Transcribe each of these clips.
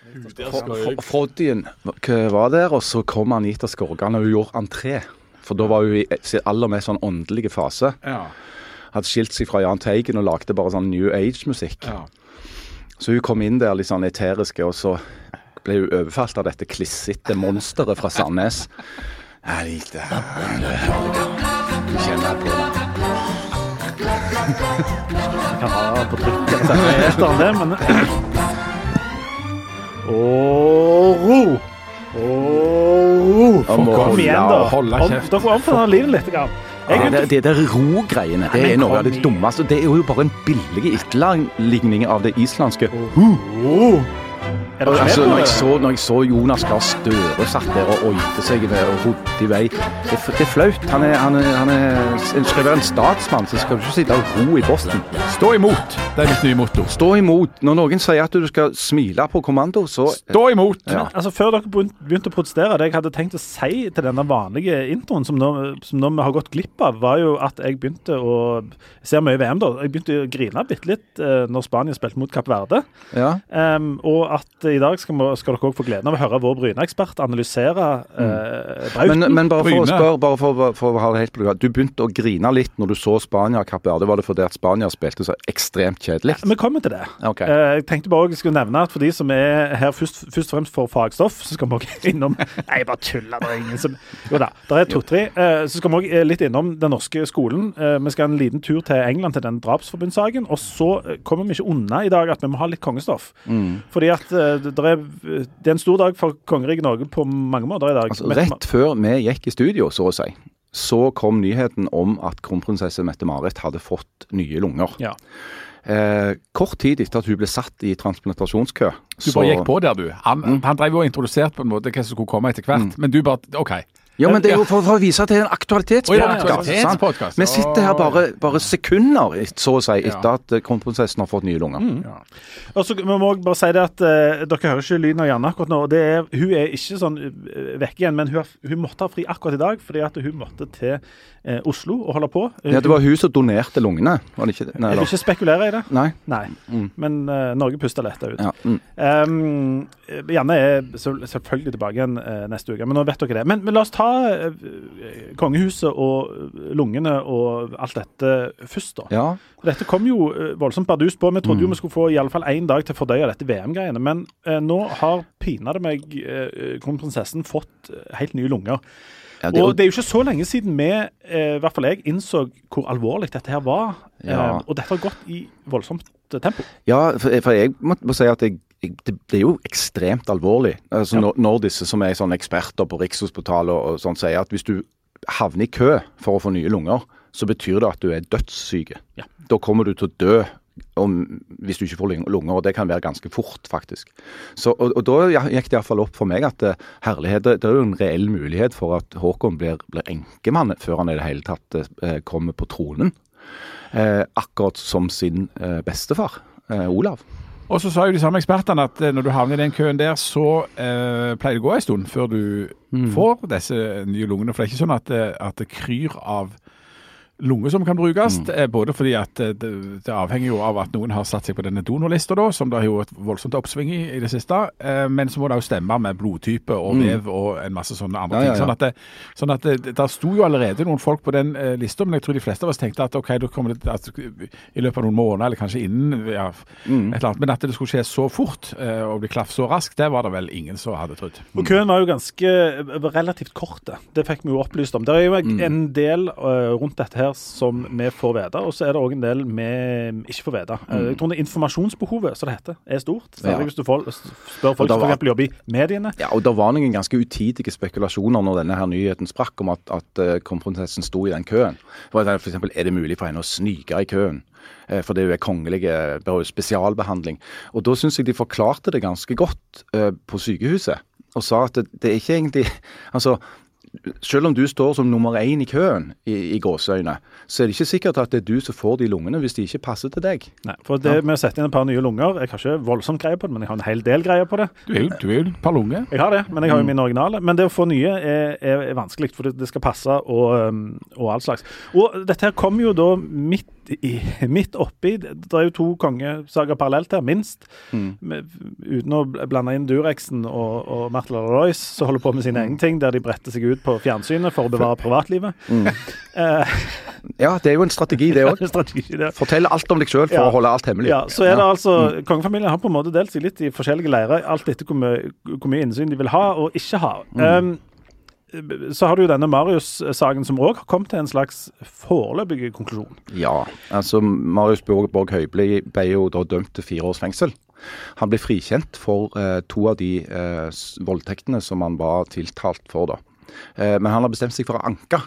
Froddien var der, og så kom Anita Skorgan og hun gjorde entré. For da var hun i sin aller mest sånn åndelige fase. Ja. Hadde skilt seg fra Jahn Teigen og lagde bare sånn New Age-musikk. Ja. Så hun kom inn der litt sånn eteriske, og så ble hun overfalt av dette klissete monsteret fra Sandnes. Jeg likte det. Kjenner på det. Jeg kan ha på trykk eller sette etter enn det, men... Ro! Kom igjen da. Dere må omføre livet litt. Det der ro-greiene, det er noe av det dummeste. Det er jo bare en billig etterligning av det islandske. Altså, når jeg så Jonas Gahr Støre satt der og øyte seg og rodde i vei, det er flaut. Han skal være en statsmann, så skal du ikke sitte og ro i Boston. Stå imot, det er mitt nye motto. Stå imot. Når noen sier at du skal smile på kommando, så... Stå imot! Ja. Men, altså, før dere begynte å protestere, det jeg hadde tenkt å si til denne vanlige introen, som nå vi har gått glipp av, var jo at jeg begynte å... Jeg ser mye VM da. Jeg begynte å grine bitte litt når Spania spilte mot Kapp Verde. Ja. Og at i dag skal dere også få gleden av å høre vår Bryne-ekspert analysere Brauten. Men bare for å spørre, bare for å ha det helt på det, du begynte å grine litt når du så Spania og Kapp Verde. Var det fordi at Spania spilte så ekstremt kjedelig? Ja, vi kommer til det. Okay. Jeg tenkte bare jeg skulle nevne at for de som er her først og fremst for fagstoff, så skal vi også innom... Nei, bare tuller, det er ingen som... Jo da, det er 2-3. Så skal vi også litt innom den norske skolen. Vi skal en liten tur til England til den drapsforbundssaken, og så kommer vi ikke unna i dag at vi må ha litt kongestoff. Fordi at det er en stor dag for kongeriket Norge på mange måter i dag. Altså, rett før vi gikk i studio, så å si, så kom nyheten om at kronprinsesse Mette-Marit hadde fått nye lunger. Ja. Kort tid etter at hun ble satt i transplantasjonskø. Du bare gikk på der, du. Han drev jo og introdusert på en måte hva som skulle komme etter hvert, men du bare, ok. Ja, men det er jo for å vise at det er en aktualitetspodcast. Vi sitter her bare sekunder, så å si, etter at kronprinsessen har fått nye lunger. Og så må jeg bare si det at dere hører ikke lyden av Janne akkurat nå. Hun er ikke sånn vekk igjen, men hun måtte ha fri akkurat i dag, fordi at hun måtte til Oslo og holde på. Ja, det var hun som donerte lungene, var det ikke det? Jeg vil ikke spekulere i det. Nei. Men Norge puster lett ut. Ja. Janne er selvfølgelig tilbake igjen neste uke, men nå vet dere det. Men la oss ta kongehuset og lungene og alt dette først da. Ja. Dette kom jo voldsomt bardus på. Vi trodde jo vi skulle få i alle fall en dag til å fordøye dette VM-greiene, men nå har pinadø meg kronprinsessen fått helt nye lunger. Ja, og det er jo ikke så lenge siden vi, i hvert fall jeg, innså hvor alvorlig dette her var. Og dette har gått i voldsomt tempo. Ja, for jeg må si at det er jo ekstremt alvorlig. Altså, når disse som er sånne eksperter på Rikshospitalet og sånn sier at hvis du havner i kø for å få nye lunger, så betyr det at du er dødssyk. Ja. Da kommer du til å dø hvis du ikke får lunger, og det kan være ganske fort faktisk. Så, og da gikk det i hvert fall opp for meg at herlighet, det er jo en reell mulighet for at Håkon blir enkemann før han i det hele tatt kommer på tronen. Akkurat som sin bestefar, Olav. Og så sa jo de samme ekspertene at når du havner i den køen der, så pleier det å gå en stund før du får disse nye lungene. For det er ikke sånn at det kryr av lunger som kan brukes, både fordi at det avhenger jo av at noen har satt seg på denne donorlista da, som det har jo et voldsomt oppsving i det siste, men så må det jo stemme med blodtype og vev og en masse sånne andre ting. Sånn at det sto jo allerede noen folk på den lista, men jeg tror de fleste av oss tenkte at ok, da kommer det i løpet av noen måneder, eller kanskje innen et eller annet, men at det skulle skje så fort og bli klaff så raskt, det var det vel ingen som hadde trodd. Og køen var jo ganske relativt korte. Det fikk vi jo opplyst om. Det er jo en del rundt dette her som vi får vite, og så er det også en del vi ikke får vite. Jeg tror det informasjonsbehovet, som det heter, er stort. Hvis du spør folk som for eksempel jobber i mediene. Ja, og det var noen ganske utidige spekulasjoner når denne her nyheten sprakk om at kronprinsessen sto i den køen. For eksempel, er det mulig for henne å snyke i køen? For det er jo kongelige spesialbehandling. Og da synes jeg de forklarte det ganske godt på sykehuset, og sa at det er ikke egentlig... Altså, selv om du står som nummer 1 i køen i gåseøyne, så er det ikke sikkert at det er du som får de lungene hvis de ikke passer til deg. Nei, for det med å sette inn et par nye lunger, jeg har ikke voldsomt greie på det, men jeg har en hel del greie på det. Du er jo et par lunger. Jeg har det, men jeg har jo min originale. Men det å få nye er vanskelig, for det skal passe og all slags. Og dette her kommer jo da midt midt oppi, det jo 2 kongesager parallelt her, minst, uten å blande inn Dureksen og Märtha Louise, så holder på med sine egne ting, der de bretter seg ut på fjernsynet for å bevare privatlivet. Ja, det jo en strategi, det også. Fortell alt om deg selv for å holde alt hemmelig. Ja, så det altså, kongefamilien har på en måte delt seg litt i forskjellige leirer, alt etter hvor mye innsyn de vil ha og ikke ha. Så har du jo denne Marius-saken som også har kommet til en slags foreløpig konklusjon. Ja, altså Marius Borg Høiby ble jo da dømt til 4 års fengsel. Han ble frikjent for 2 av de voldtektene som han var tiltalt for da. Men han har bestemt seg for å anke.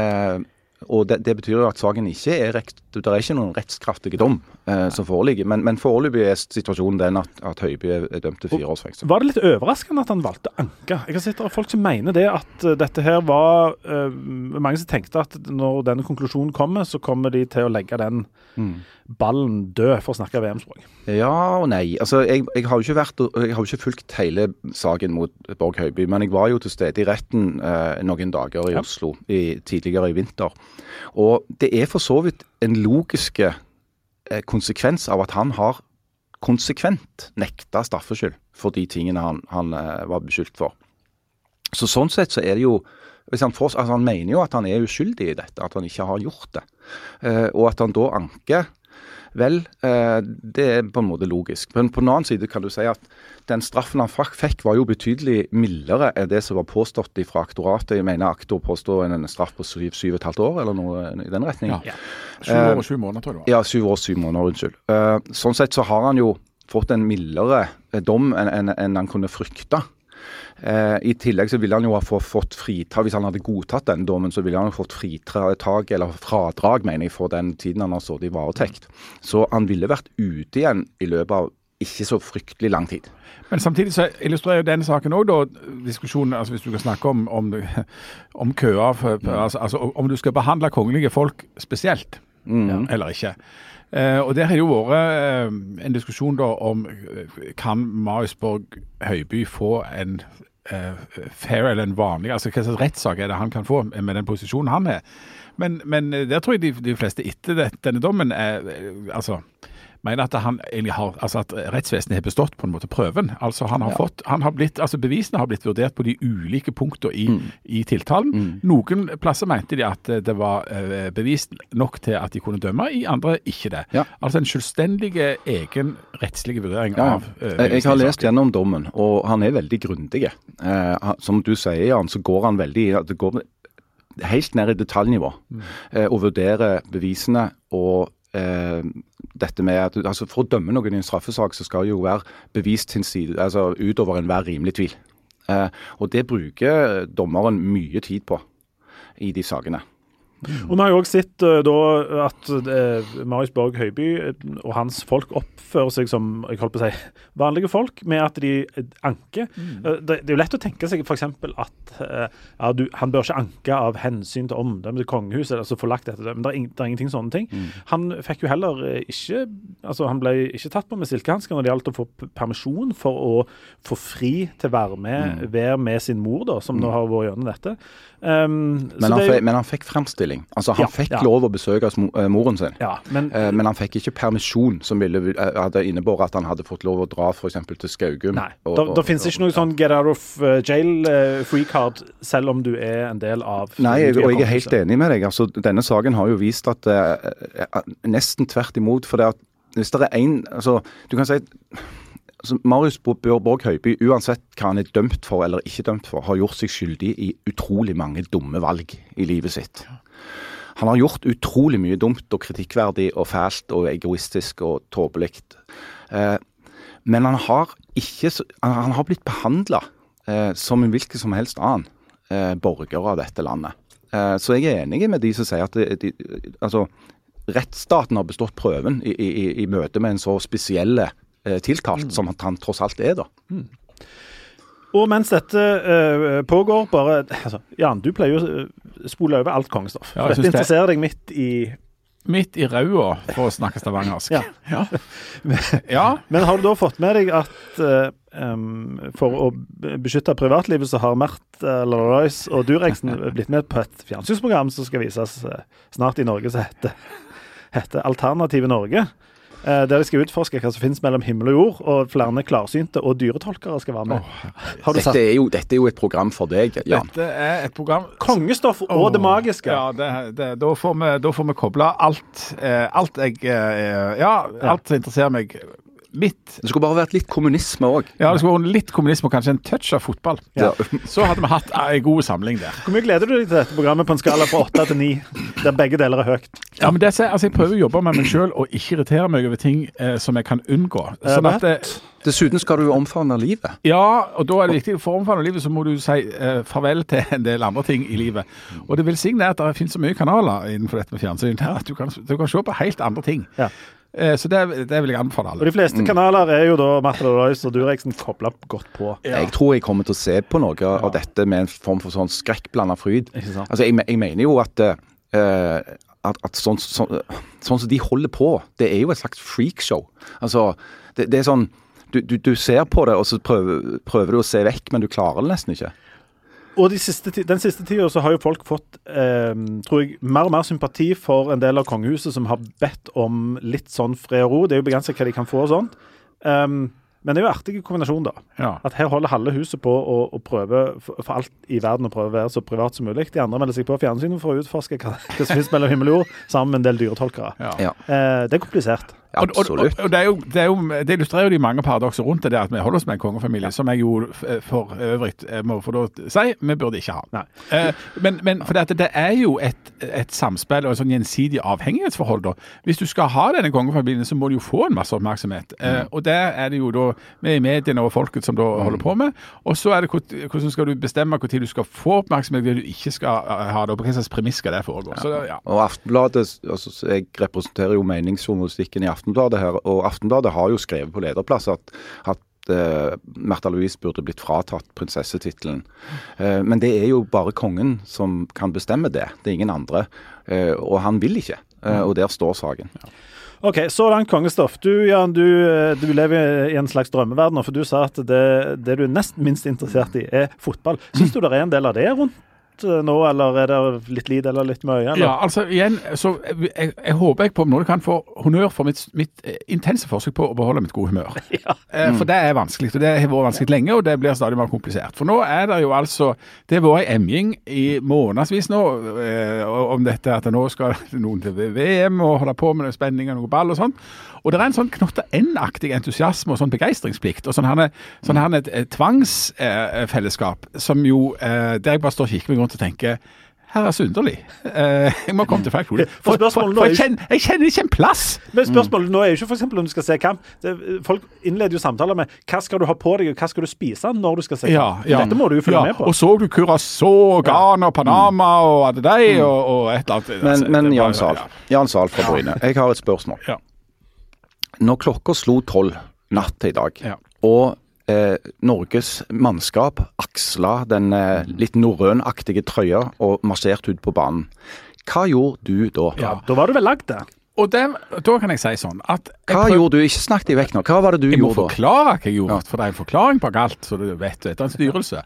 Og det betyr jo at saken ikke det er ikke noen rettskraftige dom som foreligger, men foreløpig situasjonen den at Høiby dømt til 4 års fengsel. Var det litt overraskende at han valgte å anke? Jeg har sett folk som mener det, at dette her var mange som tenkte at når denne konklusjonen kommer, så kommer de til å legge den ballen død, for å snakke VM-språk. Ja og nei. Altså, jeg har jo ikke fulgt hele saken mot Borg Høiby, men jeg var jo til stede i retten noen dager i Oslo tidligere i vinter. Og det for så vidt en logiske konsekvens av at han har konsekvent nekta straffskyld for de tingene han var beskyldt for. Så sånn sett så det jo, hvis han mener jo at han uskyldig i dette, at han ikke har gjort det. Og at han da anker, vel, det på en måte logisk. Men på den annen side kan du si at den straffen han fikk var jo betydelig mildere enn det som var påstått fra aktoratet. Jeg mener aktor påstår en straff på 7,5 år, eller noe i den retningen. Ja. 7 år og 7 måneder, tror jeg det var. Ja, 7 år og 7 måneder, unnskyld. Sånn sett så har han jo fått en mildere dom enn han kunne frykte. I tillegg så ville han jo ha fått fritak, hvis han hadde godtatt den dommen, så ville han jo fått fritak eller fradrag, mener jeg, for den tiden han har stått i varetekt. Så han ville vært ute igjen i løpet av ikke så fryktelig lang tid. Men samtidig så illustrerer jo denne saken også da diskusjonen, altså hvis du kan snakke om køer, altså om du skal behandle kongelige folk spesielt, eller ikke. Og der har jo vært en diskusjon da om kan Marius Borg Høiby få en fair eller en vanlig, altså hva slags rettssak det han kan få med den posisjonen han har. Men der tror jeg de fleste etter denne dommen altså mener at han egentlig har, altså at rettsvesenet har bestått på en måte prøven. Altså bevisene har blitt vurdert på de ulike punkter i tiltalen. Noen plasser mente de at det var bevis nok til at de kunne dømme, i andre ikke det. Ja. Altså en selvstendig egen rettslige vurdering av jeg har lest gjennom dommen, og han veldig grundig. Som du sier, Jan, så går han veldig, det går helt ned i detaljnivå, og vurderer bevisene og dette med at altså for å dømme noen i en straffesak så skal jo være bevist til side, altså utover enhver rimelig tvil. Og det bruker dommeren mye tid på i de sakene. Og vi har jo også sett da at Marius Borg Høiby og hans folk oppfører seg som, jeg holdt på å si, vanlige folk, med at de anker. Det jo lett å tenke seg for eksempel at han bør ikke anke av hensyn til omdømmet til kongehuset, altså få lagt dette, men det er ingenting sånne ting. Han fikk jo heller ikke, altså han ble ikke tatt på med silkehansker når det gjaldt å få permisjon for å få fri til å være med sin mor da, som nå har vært gjennom dette. Men han fikk fremstilling. Altså han fikk lov å besøke moren sin, men han fikk ikke permisjon som hadde innebåret at han hadde fått lov å dra for eksempel til Skaugum. Nei, da finnes ikke noe sånn get out of jail free card, selv om du en del av... Nei, og jeg helt enig med deg. Altså, denne saken har jo vist at nesten tvert imot, for det at hvis det en, altså, du kan si Marius Borg Høiby, uansett hva han dømt for eller ikke dømt for, har gjort seg skyldig i utrolig mange dumme valg i livet sitt. Han har gjort utrolig mye dumt og kritikkverdig og fælt og egoistisk og tåpelig. Men han har blitt behandlet som en hvilken som helst annen borger av dette landet. Så jeg enig med de som sier at altså, rettsstaten har bestått prøven i møte med en så spesielle tiltalt som han tross alt da. Og mens dette pågår, bare, altså, Jan, du pleier jo å spole over alt kongestoff. Ja, dette interesserer deg midt i raua, for å snakke stavangersk. Ja. Men har du da fått med deg at for å beskytte privatlivet så har Märtha Louise og Dureksen blitt med på et fjernsynsprogram som skal vises snart i Norge, som heter Alternative Norge. Der de skal utforske hva som finnes mellom himmel og jord, og flere klarsynte og dyretolkere skal være med. Dette er jo et program for deg, Jan. Dette er et program... Kongestoff og det magiske. Ja, da får vi koble alt alt som interesserer meg midt. Det skulle bare vært litt kommunisme også. Ja, det skulle vært litt kommunisme og kanskje en touch av fotball. Ja. Så hadde vi hatt en god samling der. Hvor mye gleder du deg til dette programmet på en skala fra 8 til 9, der begge deler er høyt? Ja, men jeg prøver å jobbe med meg selv og ikke irritere meg over ting som jeg kan unngå. Sånn at dessuten skal du omfavne livet. Ja, og da er det viktig for å omfavne livet, så må du si farvel til en del andre ting i livet. Og det vil si at det finnes så mye kanaler innenfor dette med fjernsyn, at du kan se på helt andre ting. Ja. Så det vil jeg anbefale alle. Og de fleste kanaler er jo da Martin Røys og Dureksen koblet godt på. Ja. Jeg tror jeg kommer til å se på noe av dette med en form for sånn skrekkblandet fryd. Altså, jeg mener jo at sånn som de holder på, det er jo et slags freakshow. Altså, det er sånn, du ser på det, og så prøver du å se vekk, men du klarer det nesten ikke. Og den siste tiden så har jo folk fått, tror jeg, mer og mer sympati for en del av kongehuset som har bedt om litt sånn fred og ro. Det er jo begrenset hva de kan få og sånt. Men det er jo en artig kombinasjon da. Ja. At her holder halve huset på å prøve for alt i verden å prøve å være så privat som mulig. De andre melder seg på fjernsynet for å utforske hva som finnes mellom himmel og jord, sammen med en del dyretolkere. Ja. Det er komplisert. Absolutt. Og det illustrerer jo de mange paradokser rundt det at vi holder oss med en kongefamilie, som jeg jo for øvrig må få lov til å si, vi burde ikke ha. Men for det er jo et samspill og et sånn gjensidig avhengighetsforhold da. Hvis du skal ha denne kongefamilien, så må du jo få en masse oppmerksomhet. Og det er det jo da med i mediene og folket som da holder på med. Og så er det hvordan skal du bestemme hvor tid du skal få oppmerksomhet, hvor du ikke skal ha det, og på hvilken slags premiss skal det foregå. Så, ja. Og Aftenbladet, altså, jeg representerer jo meningsjournalistikken i Aftenbladet her, og Aftenbladet har jo skrevet på lederplass at Märtha Louise burde blitt fratatt prinsessetittelen. Men det er jo bare kongen som kan bestemme det. Det er ingen andre. Og han vil ikke. Og der står saken. Ja. Ok, så langt kongestoff. Du, Jan, du lever i en slags drømmeverden, for du sa at det du er minst interessert i er fotball. Synes du det er en del av det rundt nå, eller er det litt lite eller litt mye? Eller? Ja, altså igjen, så jeg håper jeg på nå kan få honnør for mitt intense forsøk på å beholde mitt gode humør. Ja. For det er vanskelig, og det har vært vanskelig lenge, og det blir stadig mer komplisert. For nå er det jo altså, det har vært en emjing i månedsvis nå, om dette at nå skal noen til VM og holde på med spenning og noe ball og sånt. Og det er en sånn knotte N-aktig entusiasme og sånn begeistringsplikt, og sånn her et tvangsfellesskap, som jo, der jeg bare står og kikker meg rundt og tenker, her er så underlig. Jeg må komme til feil skole. For jeg kjenner ikke en plass. Men spørsmålet nå er jo ikke for eksempel om du skal se kamp. Folk innleder jo samtaler med hva skal du ha på deg, og hva skal du spise når du skal se kamp. Ja. Dette må du jo følge med på. Og så du Curaçao, Ghana, Panama og alt det der, og et eller annet. Men Jan Sahl fra Bryne, jeg har et spørsmål. Ja. Når klokka slo 12 natt til i dag, og Norges mannskap aksla den litt norrønaktige trøya og marsjerte ut på banen, hva gjorde du da? Ja, da var du vel lagd det. Og da kan jeg si sånn at hva gjorde du? Ikke snakk deg vekk nå. Hva var det du gjorde da? Jeg må forklare hva jeg gjorde, for det er en forklaring på alt, så du vet, etter en styrelse.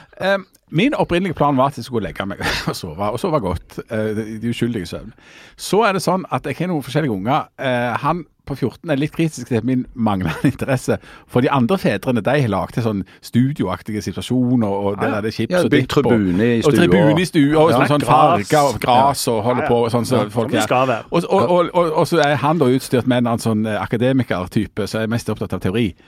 Min opprinnelige plan var at jeg skulle legge meg og sove godt, de uskyldige søvn. Så er det sånn at jeg har noen forskjellige unger. Han på 14 er litt kritisk til min manglende interesse, for de andre fedrene, de har lagt til sånn studioaktige situasjoner, og det er det chips og dipp, og tribune i stua, og sånn farge og gras, og holder på, sånn som folk er. Og så er han da utstyrt med en sånn akademiker-type, så er jeg mest opptatt av teori,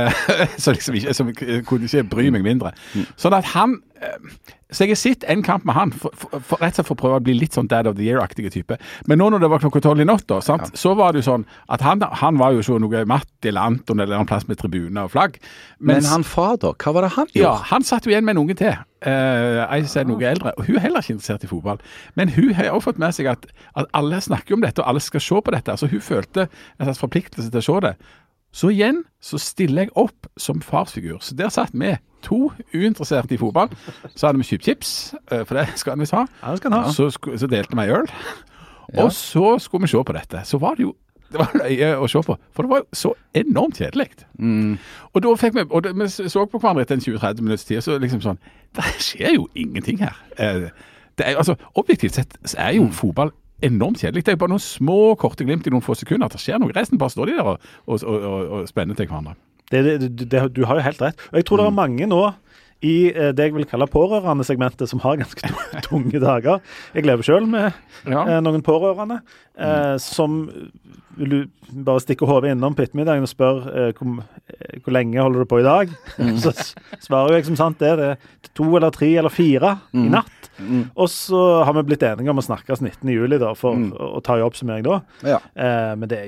så liksom ikke, som kunne ikke bry meg mindre. Sånn at han, så jeg har sett en kamp med han, rett og slett for å prøve å bli litt sånn Dad of the Year-aktige type. Men nå når det var klokka 12 i natt, så var det jo sånn at han var jo så noe Matt eller Anton eller en plass med tribuner og flagg. Men han fader, hva var det han gjorde? Ja, han satt jo igjen med en unge til. Jeg ser noe eldre, og hun er heller ikke interessert i fotball. Men hun har også fått med seg at alle snakker om dette, og alle skal se på dette. Så hun følte en slags forpliktelse til å se det. Så igjen så stiller jeg opp som farsfigur. Så der satt vi 2 uinteresserte i fotball. Så hadde vi kjøpt chips, for det skal vi ha. Ja, det skal vi ha. Så delte vi øl. Og så skulle vi se på dette. Så var det jo løye å se på, for det var jo så enormt kjedelig. Og da fikk vi så på hverandre etter en 20-30 minutts tid, så liksom sånn, det skjer jo ingenting her. Det er, altså, objektivt sett så er jo fotball enormt kjedelig. Det er bare noen små, korte glimt i noen få sekunder. Det skjer noe. Resten bare står de der og spenner til hverandre. Du har jo helt rett. Og jeg tror det er mange nå i det jeg vil kalle pårørende-segmentet som har ganske tunge dager. Jeg lever selv med noen pårørende som vil bare stikke hodet innom på ettermiddagen og spør hvor lenge holder du på i dag? Så svarer jeg som sant det er 2 eller 3 eller 4 i natt. Og så har vi blitt enige om å snakkes 19. juli da, for å ta i oppsummering da. Men det er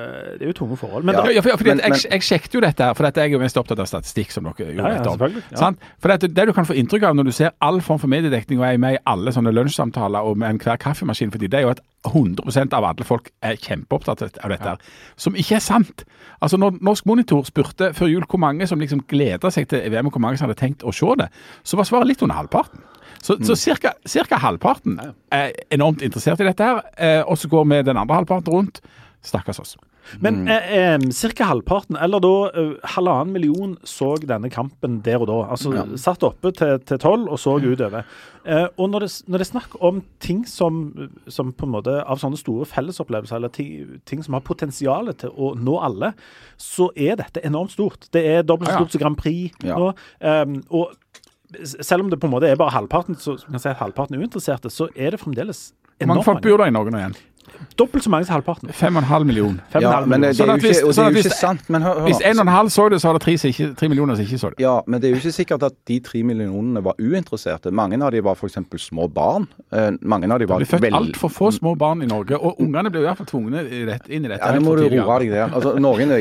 jo tunge forhold. Men jeg sjekket jo dette her, for dette er jeg jo mest opptatt av statistikk som dere jo vet om. For det du kan få inntrykk av når du ser all form for mediedekning og er med i alle sånne lunsjsamtaler og med enhver kaffemaskin, fordi det er jo at 100% av alle folk er kjempeopptatt av dette her, som ikke er sant. Altså når Norsk Monitor spurte før jul hvor mange som liksom gleder seg til VM og hvor mange som hadde tenkt å se det, så var svaret litt under halvparten. Så cirka halvparten er enormt interessert i dette her, og så går vi den andre halvparten rundt. Stakkars oss. Men cirka halvparten, eller da 1,5 million så denne kampen der og da. Altså satt oppe til 12 og så utover. Og når det er snakk om ting som på en måte av sånne store fellesopplevelser, eller ting som har potensial til å nå alle, så er dette enormt stort. Det er dobbelt stort som Grand Prix nå. Og selv om det på en måte er bare halvparten, så kan jeg si at halvparten er uinteresserte, så er det fremdeles enormt mange. Hvor mange folk bor der i Norge nå igjen? Dobbelt så mange som halvparten. 5,5 millioner. Men det er jo ikke sant. Men hvis 1,5 så det, så var det 3 millioner som ikke så det. Ja, men det er jo ikke sikkert at de 3 millionene var uinteresserte. Mange av de var for eksempel små barn. Mange av de var det ble født alt for få små barn i Norge, og ungene ble i hvert fall tvungne inn i dette. Ja, det må du roe deg der. Altså,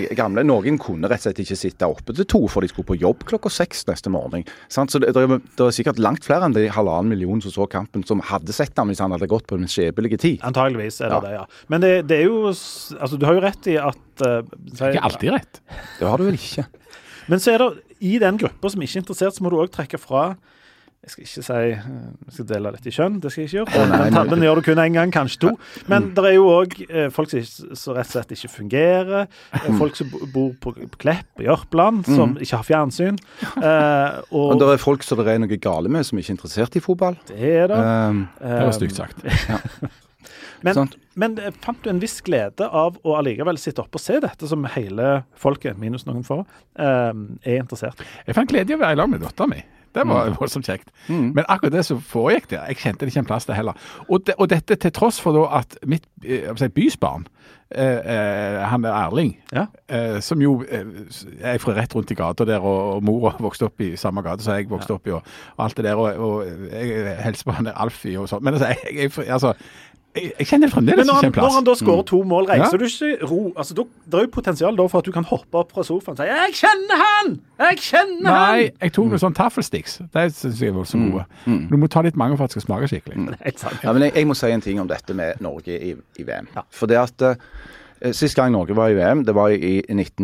noen kunne rett og slett ikke sitte oppe til 2, for de skulle på jobb klokka 6 neste morgen. Så det er sikkert langt flere enn de 1,5 millioner som så kampen, som hadde sett ham hvis han hadde gått på en skjebelige tid. Antageligvis er det. Men det er jo, altså du har jo rett i at ikke alltid rett. Det har du vel ikke. Men så er det, i den gruppa som ikke er interessert, så må du også trekke fra, jeg skal ikke si, jeg skal dele litt i kjønn, det skal jeg ikke gjøre. Men tabben gjør du kun en gang, kanskje 2. Men det er jo også folk som rett og slett ikke fungerer, folk som bor på Klepp, i Ørpland, som ikke har fjernsyn. Og det er folk som det er noe gale med, som ikke er interessert i fotball. Det er det. Det var stygt sagt. Men fant du en viss glede av å allikevel sitte opp og se dette som hele folket, minus noen få, er interessert? Jeg fant glede i å være i lag med datteren min. Det var voldsomt kjekt. Men akkurat det som foregikk der, jeg kjente det ikke en plass til heller. Og dette til tross for da at mitt bysbarn, han er Erling, som jo er fra rett rundt i gata der, og mor vokste opp i samme gata som jeg vokste opp i, og alt det der, og jeg helser på han er Alfie og sånn. Men altså, jeg kjenner det fremdeles ikke en plass. Når han da skårer 2 mål, reiser du ikke ro. Altså, det er jo potensial da for at du kan hoppe opp fra sofaen og si, jeg kjenner han! Nei, jeg tok noen sånn taffelsticks. Det synes jeg var så gode. Du må ta litt mange for at det skal smake skikkelig. Ja, men jeg må si en ting om dette med Norge i VM. For det at sist gang Norge var i VM, det var i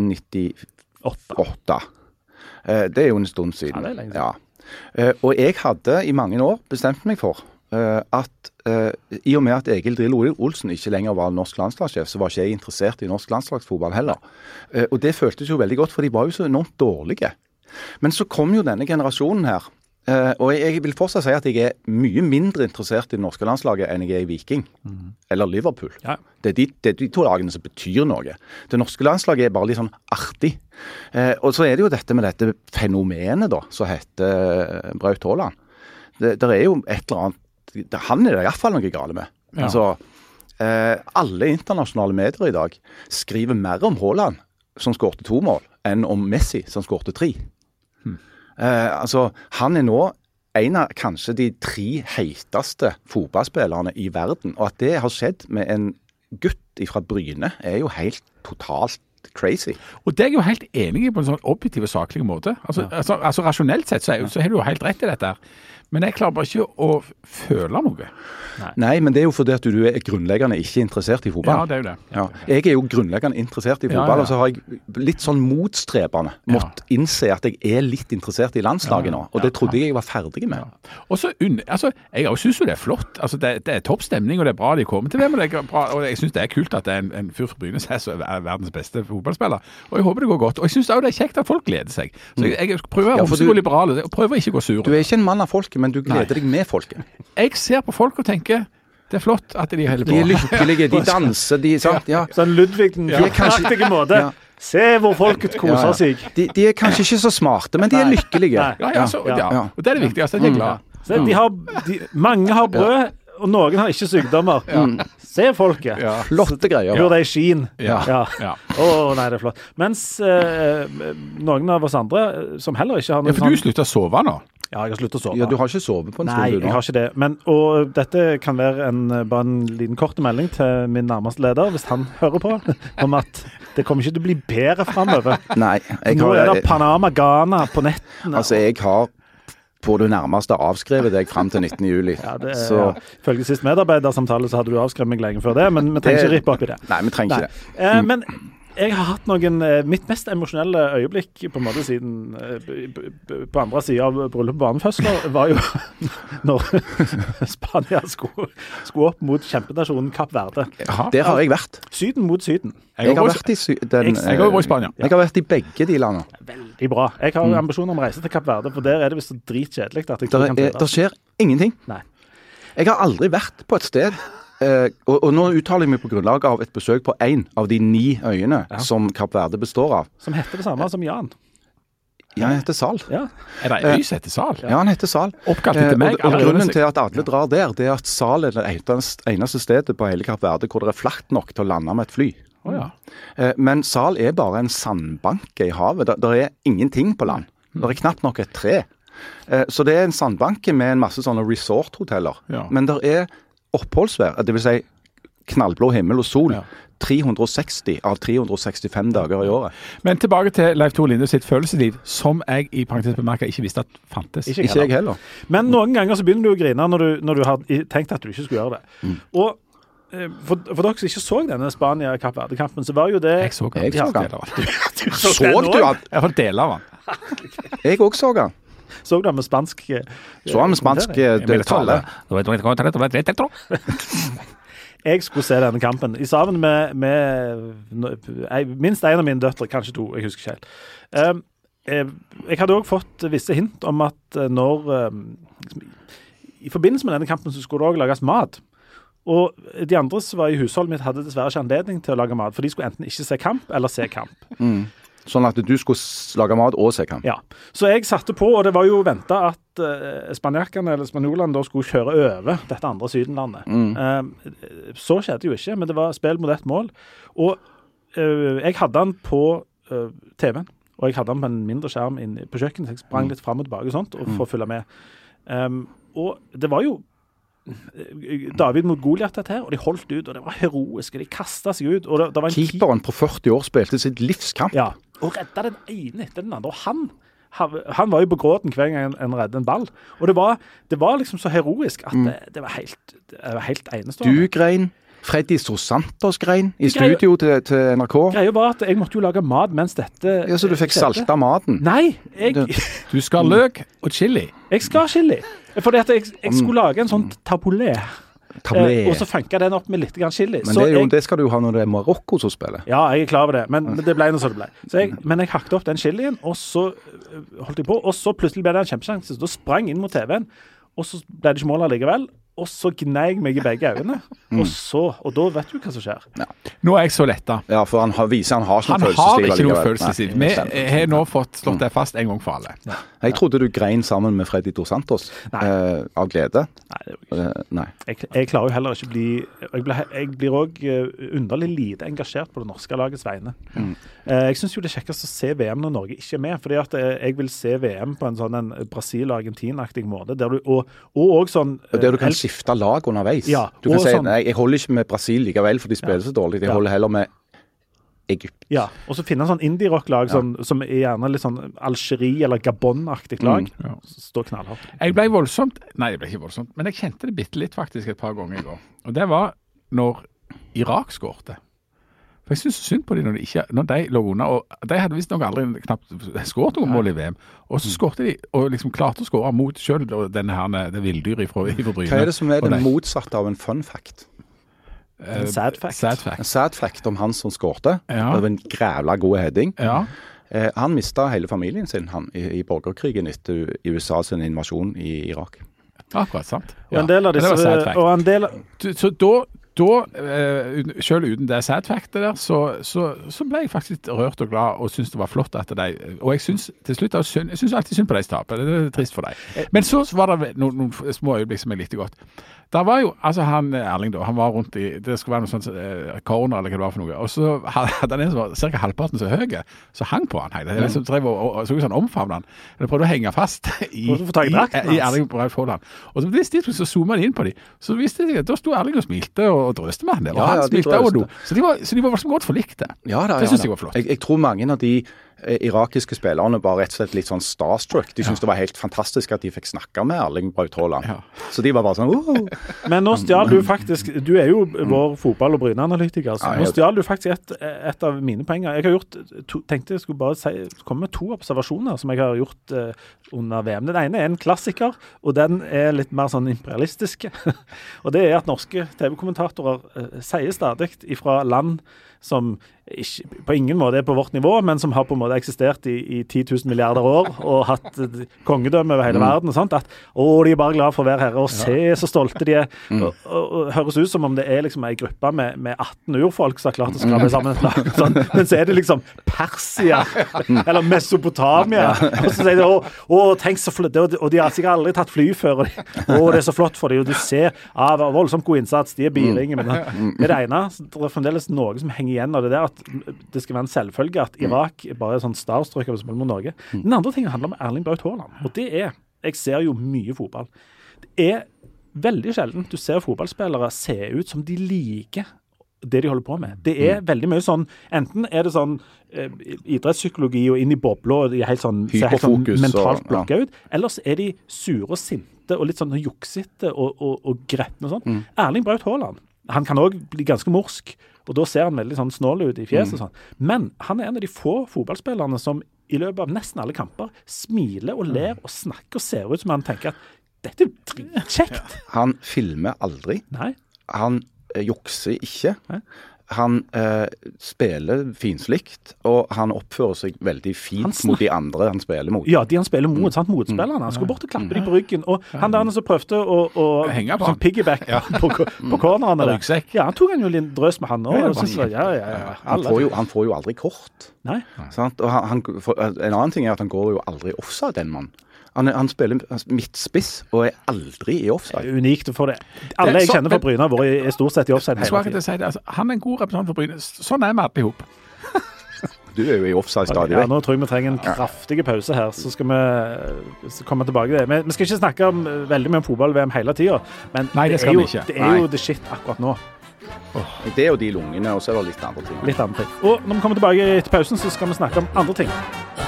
1998. Det er jo en stund siden. Ja, det er lenge siden. Og jeg hadde i mange år bestemt meg for at i og med at Egil Drillo Olsen ikke lenger var norsk landslagssjef, så var ikke jeg interessert i norsk landslagsfotball heller. Og det føltes jo veldig godt, for de var jo så enormt dårlige. Men så kom jo denne generasjonen her, og jeg vil fortsatt si at jeg er mye mindre interessert i det norske landslaget enn jeg er i Viking, eller Liverpool. Ja. Det er de 2 lagene som betyr noe. Det norske landslaget er bare litt sånn artig. Og så er det jo dette med dette fenomenet da, som heter Braut Haaland. Det er jo et eller annet, han er det i hvert fall noe gale med. Ja. Altså, alle internasjonale medier i dag skriver mer om Haaland, som skårte 2 mål, enn om Messi, som skårte 3. Altså, han er nå en av kanskje de 3 heiteste fotballspillerne i verden, og at det har skjedd med en gutt fra Bryne er jo helt totalt crazy. Og det er jeg jo helt enig i på en sånn objektiv og saklig måte. Altså rasjonelt sett så har du jo helt rett i dette her. Men jeg klarer bare ikke å føle noe. Nei, men det er jo fordi at du er grunnleggende ikke interessert i fotball. Ja, det er jo det. Ja. Jeg er jo grunnleggende interessert i fotball, og så har jeg litt sånn motstrebende måtte innse at jeg er litt interessert i landslaget nå, og det trodde jeg var ferdig med. Ja. Og så, jeg synes jo det er flott. Altså, det er topp stemning, og det er bra de kommer til det, og jeg synes det er kult at det er en fyr fra Bryne som er verdens beste fotballspiller, og jeg håper det går godt. Og jeg synes også det er kjekt at folk gleder seg. Så jeg prøver å være liberale, og prøver ikke å gå sur. Du er ikke en mann av folket, men du gleder deg med folket. Jeg ser på folk og tenker, Det er flott at de holder på. De er lykkelige, de danser, sant? Ja. Sånn Ludvig den praktiske måte. Ja. Se hvor folket koser seg. De er kanskje ikke så smarte, men de er lykkelige. Og det er det viktigste, at de er glad. Så mange har brød, og noen har ikke sykdommer. Se folket. Flotte greier. Gjør det i skien. Ja. Nei, det er flott. Mens noen av oss andre, som heller ikke har noe for du sluttet å sove nå. Ja, jeg har sluttet å sove. Ja, du har ikke sovet på en stund? Nei, jeg har ikke det. Og dette kan være bare en liten kort melding til min nærmeste leder, hvis han hører på, om at det kommer ikke til å bli bedre fremover. Nei. Nå er det Panama Ghana på nettene. Altså, jeg har på det nærmeste avskrevet deg frem til 19. juli. Ifølge sist medarbeidersamtale så hadde du avskrevet meg lenge før det, men vi trenger ikke rippe opp i det. Nei, vi trenger ikke det. Men jeg har hatt mitt mest emosjonelle øyeblikk på en måte siden på andre siden av bryllup og barnefødsler var jo når Spania skulle opp mot kjempenasjonen Kapp Verde. Der har jeg vært. Syden mot Syden. Jeg har vært jeg har vært i Spania. Jeg har vært i begge de landene. Veldig bra. Jeg har ambisjoner om å reise til Kapp Verde, for der er det visst så dritkjedelig at jeg tror jeg kan det skjer ingenting. Nei. Jeg har aldri vært på et sted og nå uttaler jeg meg på grunnlag av et besøk på en av de 9 øyene som Kapp Verde består av. Som heter det samme som Jan. Ja, han heter Sal. Ja. Er det en øy som heter Sal? Ja, han heter Sal. Oppkalt etter meg. Og grunnen til at alle drar der, det er at Sal er det eneste stedet på hele Kapp Verde hvor det er flatt nok til å lande med et fly. Men Sal er bare en sandbanke i havet. Der er ingenting på land. Der er knapt nok et tre. Så det er en sandbanke med en masse sånne resort-hoteller. Men der er oppholdsvær, det vil si knallblå himmel og sol, 360 av 365 dager i året. Men tilbake til Leif Tore Linde sitt følelsesliv, som jeg i parentes bemerket ikke visste at fantes. Ikke jeg heller. Men noen ganger så begynner du å grine når du har tenkt at du ikke skulle gjøre det. Og for dere som ikke så denne Spania-Kapp Verde-kampen, så var jo det... Jeg så den. Så du han? Jeg får dele av han. Jeg også så han. Så du han med spansk... Så han med spansk tale. Jeg skulle se denne kampen i sammen med minst en av mine døtre, kanskje 2, jeg husker ikke helt. Jeg hadde også fått visse hint om at i forbindelse med denne kampen så skulle det også lages mat. Og de andre som var i husholdet mitt hadde dessverre ikke anledning til å lage mat, for de skulle enten ikke se kamp eller se kamp. Sånn at du skulle lage mat og se kamp. Ja, så jeg satte på, og det var jo ventet at spanjakkene eller spanjolene da skulle kjøre over dette andre sydenlandet. Så skjedde jo ikke, men det var spill mot ett mål. Og jeg hadde den på TV-en, og jeg hadde den på en mindre skjerm på kjøkkenet, så jeg sprang litt frem og tilbake og sånt, for å følge med. Og det var jo David mot Goliat dette her, og de holdt ut, og det var heroiske, de kastet seg ut. Og det var en keeperen på 40 år spilte sitt livskamp. Ja, og redda den ene etter den andre, og han var jo på gråten hver gang en redde en ball. Og det var liksom så heroisk at det var helt enestående. Du grein, Freddy Santos grein i studio til NRK. Greia var at jeg måtte jo lage mat mens dette... Ja, så du fikk salta maten? Nei, Du skal løk og chili. Jeg skal chili. Fordi at jeg skulle lage en sånn tabulé. Og så funket den opp med litt grann chili. Men det skal du ha når det er Marokko som spiller. Ja, jeg er klar over det, men det ble noe så det ble. Men jeg hakket opp den chilien, og så holdt jeg på, og så plutselig ble det en kjempesjanse. Så da sprang inn mot TV-en, og så ble det ikke mål allikevel. Og så gnei jeg meg i begge øynene. Og da vet du hva som skjer. Ja. Nå er jeg så letta. Ja, for han viser han har ikke noe følelsesliv. Han har ikke noe følelsesliv. Vi har nå fått slått det fast en gang for alle. Ja. Jeg trodde du grein sammen med Freddy Dos Santos av glede. Nei. Jeg klarer jo heller ikke bli... Jeg blir også underlig lite engasjert på det norske lagets vegne. Jeg synes jo det er kjekkest å se VM når Norge ikke er med, fordi at jeg vil se VM på en sånn Brasil-Argentin-aktig måte, der du, og også sånn... Der du kan skifte lag underveis. Ja, du kan si, sånn, nei, jeg holder ikke med Brasil likevel, for de spiller så dårlig. Jeg holder heller med Egypt. Ja, og så finne en sånn indie-rock-lag som er gjerne litt sånn Algerie- eller Gabon-aktig lag. Står knallhardt. Jeg ble voldsomt, nei, jeg ble ikke voldsomt, men jeg kjente det bitte litt faktisk et par ganger i går. Og det var når Irak skårte. For jeg synes synd på dem når de lå under, og de hadde visst nok aldri knapt skåret noen mål i VM. Og så skårte de, og liksom klarte å skåre mot selv det villdyret fra Bryne. Hva er det som er det motsatte av en fun fact? En sad fact. En sad fact om han som skårte. Ja. Det var en grævla god heading. Ja. Han mistet hele familien sin i borgerkrigen etter USA sin invasjon i Irak. Akkurat, sant. Og en del av disse... Og en del... Så selv uten det sad-faktet der, så ble jeg faktisk rørt og glad og syntes det var flott at og jeg synes til slutt, jeg synes alltid synd på de taper, det er trist for deg. Men så var det noen små øyeblikk som jeg likte godt. Der var jo, altså han Erling da, han var rundt i, det skulle være noe sånt corner eller hva det var for noe, og så hadde han en som var cirka halvparten så høy, så hang på han, det som drev og så sånn omfavnet han, eller prøvde å henge fast i Erling Braut Haaland. Og så så zoomet han inn på dem, så visste jeg, da stod Erling og smilte og drøste med han der, og han smilte og do. Så de var faktisk godt forlikte. Ja, det synes jeg var flott. Jeg tror mange av de irakiske spillerne var rett og slett litt sånn starstruck. De syntes det var helt fantastisk at de fikk snakke med Erling Braut Haaland. Ja. Så de var bare sånn Men nå stjal du faktisk, du er jo vår fotball- og bryneanalytiker, så nå stjal du faktisk et av mine poenger. Jeg har tenkte jeg skulle bare komme med 2 observasjoner som jeg har gjort under VM. Den ene er en klassiker, og den er litt mer sånn imperialistisk. Og det er at norske TV-kommentatorer sier stadig ifra land som ikke, på ingen måte er på vårt nivå, men som har på en måte eksistert i 10 000 milliarder år og hatt kongedømme over hele verden og sånt, at de er bare glad for å være herre og se så stolte de er. Og høres ut som om det er liksom en gruppe med 18 urfolk som har klart å skrape sammen et lag. Sånn. Men så er det liksom Persia eller Mesopotamia. Og så sier de, tenk så flott, og de har sikkert aldri tatt fly før. Og det er så flott for dem, og du ser voldsomt god innsats, de er bilinge, men det er det ene. Det er fremdeles noe som henger igjen av det der, at det skal være en selvfølge at Irak bare er sånn starstruck av å spille mot Norge. Den andre tingen handler om Erling Braut Haaland, og det jeg ser jo mye fotball. Det er veldig sjelden du ser fotballspillere se ut som de liker det de holder på med. Det er veldig mye sånn, enten er det sånn idrettspsykologi og inn i bobler, og de er helt sånn, ser helt sånn mentalt blokket ut, ellers er de sure og sinte og litt sånn juksete og gretne og sånn. Erling Braut Haaland, han kan også bli ganske morsk, og da ser han veldig sånn snål ut i fjeset og sånn. Men han er en av de få fotballspillerne som i løpet av nesten alle kamper smiler og ler og snakker og ser ut som han tenker at dette er dritkjekt. Han filmer aldri. Nei. Han jukser ikke. Nei. Han spiller finslikt, og han oppfører seg veldig fint mot de andre han spiller mot. Ja, de han spiller mot, sant? Motspillerne. Han skulle bort og klappe de på ryggen, og han der som prøvde å henge på sånn piggyback på cornerne. Ja, han tok en jo litt drøs med han også. Han får jo aldri kort. Nei. Sant? Og en annen ting er at han går jo aldri offside, den mann. Han spiller midtspiss og er aldri i offside. Unikt for det. Alle jeg kjenner fra Bryne har vært stort sett i offside hele tiden. Altså, han er en god representant for Bryne. Sånn er vi alle ihop. Du er jo i offside stadig. Ja, nå tror jeg vi trenger en kraftig pause her, så skal vi komme tilbake til det. Vi skal ikke snakke veldig mye om fotball-VM hele tiden, men nei, det er jo det shit akkurat nå. Det er jo de lungene, og så er det litt andre ting. Og når vi kommer tilbake til pausen, så skal vi snakke om andre ting.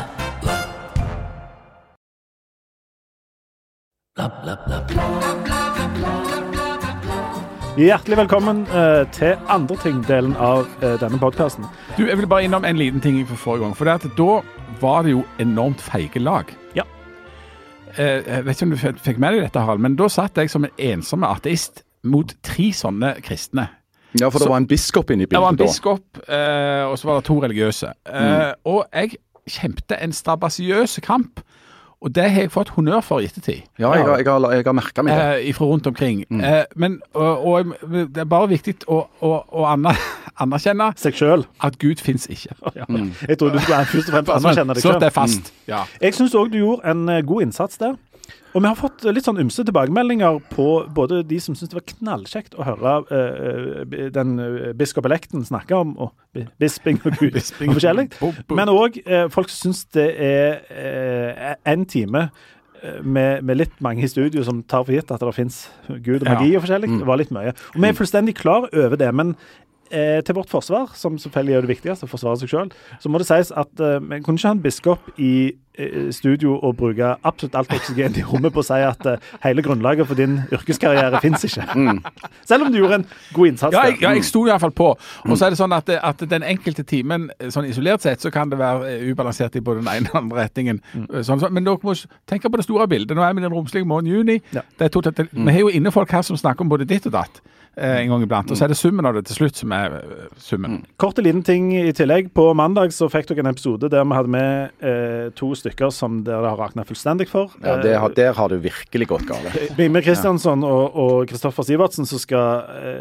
Hjertelig velkommen til andre ting-delen av denne podcasten. Jeg vil bare innom en liten ting for forrige gang, for da var det jo enormt feige lag. Ja. Jeg vet ikke om du fikk med deg dette, Harald, men da satt jeg som en ensomme ateist mot 3 sånne kristne. Ja, for det var en biskop inne i bildet da. Det var en biskop, og så var det 2 religiøse. Og jeg kjempte en strabasiøs kamp, og det har jeg fått honnør for i ettertid. Ja, jeg har merket meg det. Ifra rundt omkring. Men det er bare viktig å anerkjenne seg selv. At Gud finnes ikke. Jeg tror du skulle først og fremst anerkjenne deg selv. Så det er fast. Jeg synes også du gjorde en god innsats der. Og vi har fått litt sånn ymse tilbakemeldinger på både de som synes det var knallkjekt å høre den biskop-elekten snakke om bisping og Gud og forskjellig, men også folk som synes det er en time med litt mange i studio som tar for gitt at det finnes Gud og magi og forskjellig. Det var litt mye. Og vi er fullstendig klar over det, men til vårt forsvar, som selvfølgelig er det viktigste, å forsvare seg selv, så må det sies at vi kunne ikke ha en biskop i studio og bruke absolutt alt oksygen i rommet på å si at hele grunnlaget for din yrkeskarriere finnes ikke. Selv om du gjorde en god innsats der. Ja, jeg sto i hvert fall på. Og så er det sånn at den enkelte timen, sånn isolert sett, så kan det være ubalansert i både den ene og andre retningen. Men dere må tenke på det store bildet. Nå er vi i den romslige måneden juni. Vi har jo inne folk her som snakker om både ditt og datt en gang iblant, og så er det summen av det til slutt som er summen. Kort liten ting i tillegg. På mandag så fikk dere en episode der vi hadde med 2 stykker som der det har raknet fullstendig for. Ja, der har det virkelig gått galt. Mimir Kristiansson og Kristoffer Sivertsen som skal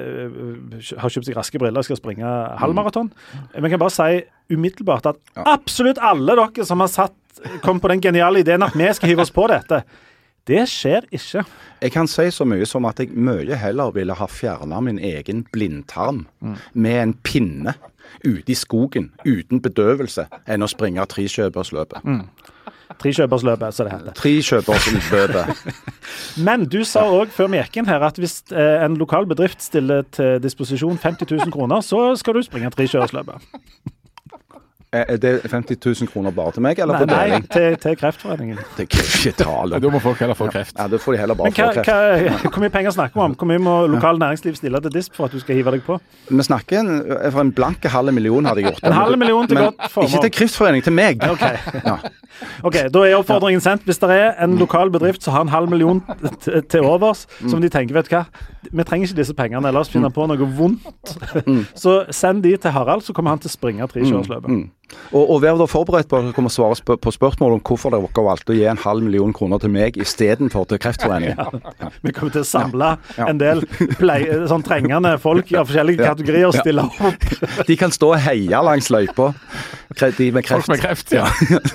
ha kjøpt seg raske briller, skal springe halvmaraton. Vi kan bare si umiddelbart at absolutt alle dere som har kom på den geniale ideen at vi skal hive oss på dette, det skjer ikke. Jeg kan si så mye som at jeg mye heller ville ha fjernet min egen blindtarm med en pinne ute i skogen, uten bedøvelse, enn å springe 3-kjøpersløpet. 3-kjøpersløpet, så det heter. 3-kjøpersløpet. Men du sa også før vi gikk inn her at hvis en lokal bedrift stiller til disposisjon 50 000 kroner, så skal du springe 3-kjøpersløpet. Er det 50 000 kroner bare til meg, eller på deling? Nei, til Kreftforeningen. Det er ikke tale. Da må folk heller få kreft. Ja, da får de heller bare få kreft. Hvor mye penger snakker vi om? Hvor mye må lokal næringsliv stille til disp for at du skal hive deg på? Vi snakker for en blanke $500,000 hadde jeg gjort. En $500,000 til godt formål. Ikke til Kreftforeningen, til meg. Ok, da er oppfordringen sendt. Hvis det er en lokal bedrift som har $500,000 til overs, som de tenker, vet du hva, vi trenger ikke disse pengene, la oss finne på noe vondt. Så send de til Harald, så kommer han til å springe 3-kjørsløpet. Og vær da forberedt på å komme svare på spørsmål om hvorfor dere valgte å gi $500,000 til meg i stedet for til Kreftforeningen. Vi kommer til å samle en del sånn trengende folk av forskjellige kategorier og stille opp. De kan stå og heie langs løypa. De med kreft. Folk med kreft, ja.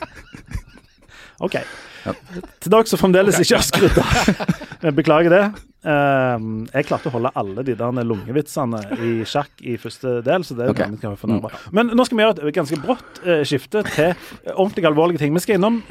Ok. Til dere som fremdeles ikke har skrudd av. Beklager det. Jeg klarte å holde alle de der lungevitsene i sjakk i første del, så det kan vi fornærme. Men nå skal vi gjøre et ganske brått skifte til ordentlig alvorlige ting. Vi skal innom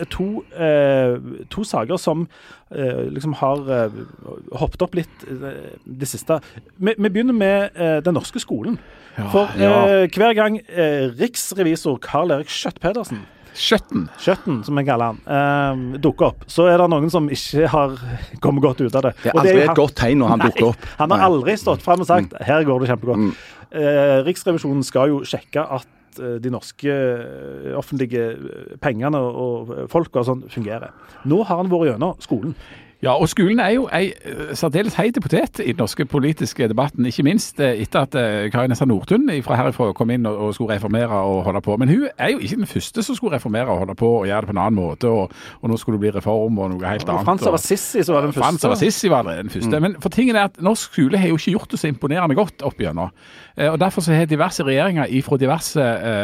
to saker som liksom har hoppet opp litt det siste. Vi begynner med den norske skolen. For hver gang riksrevisor Karl Erik Schjøtt-Pedersen Skjøtten, som jeg kaller han, dukker opp. Så er det noen som ikke har kommet godt ut av det. Det er aldri et godt tegn når han dukker opp. Han har aldri stått frem og sagt, her går det kjempegodt. Riksrevisjonen skal jo sjekke at de norske offentlige pengene og folk og sånn fungerer. Nå har han vært gjennom skolen. Ja, og skolen er jo en særdeles heite potet i den norske politiske debatten, ikke minst etter at Kari Nessa Nordtun fra herifra kom inn og skulle reformere og holde på. Men hun er jo ikke den første som skulle reformere og holde på og gjøre det på en annen måte, og nå skulle det bli reform og noe helt annet. Frans av Assisi så var den første. Frans av Assisi var den første. Men for tingen er at norsk skole har jo ikke gjort det så imponerende godt opp igjennom. Og derfor så har diverse regjeringer fra diverse,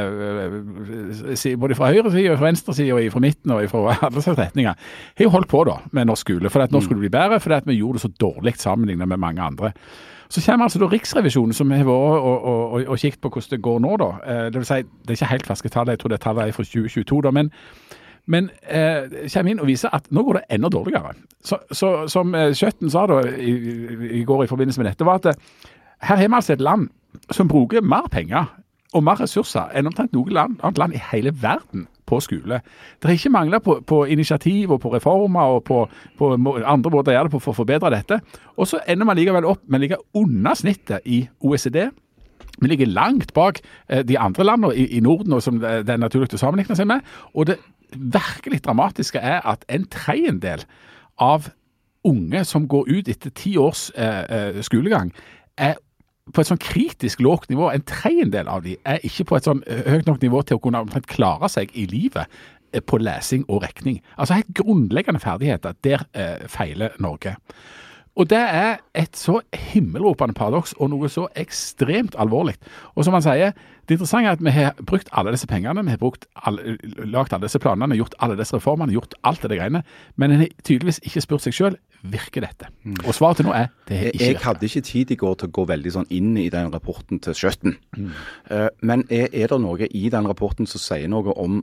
både fra høyre side og fra venstre side og fra midten og fra alle slags retninger, har jo holdt på da med norsk skole. For at nå skulle det bli bedre, fordi at vi gjorde det så dårlig sammenlignet med mange andre. Så kommer altså da Riksrevisjonen, som har vært og kikket på hvordan det går nå da. Det vil si, det er ikke helt ferske tall, jeg tror det tallet er fra 2022 da, men kommer inn og viser at nå går det enda dårligere. Så som Skjøtten sa da i går i forbindelse med dette, var at her har vi altså et land som bruker mer penger og mer ressurser enn omtrent noe annet land i hele verden på skole. Det er ikke manglet på initiativ og på reformer og på andre måter å gjøre det på for å forbedre dette. Og så ender man likevel opp med å ligge under snittet i OECD. Vi ligger langt bak de andre landene i Norden, og som det er naturlig å sammenligne seg med. Og det virkelig dramatiske er at 1/3 av unge som går ut etter 10 års skolegang, er på et sånn kritisk lågt nivå. 1/3 av de er ikke på et sånn høyt nok nivå til å kunne klare seg i livet på lesing og regning. Altså helt grunnleggende ferdigheter, der feiler Norge. Og det er et så himmelropende paradoks og noe så ekstremt alvorlig. Og som man sier, det interessante er at vi har brukt alle disse pengene, vi har lagt alle disse planene, gjort alle disse reformene, gjort alt det greiene, men en har tydeligvis ikke spurt seg selv, virker dette? Og svaret til nå er, det har ikke virket. Jeg hadde ikke tid i går til å gå veldig sånn inn i den rapporten til Skjøtten. Men er det noe i den rapporten som sier noe om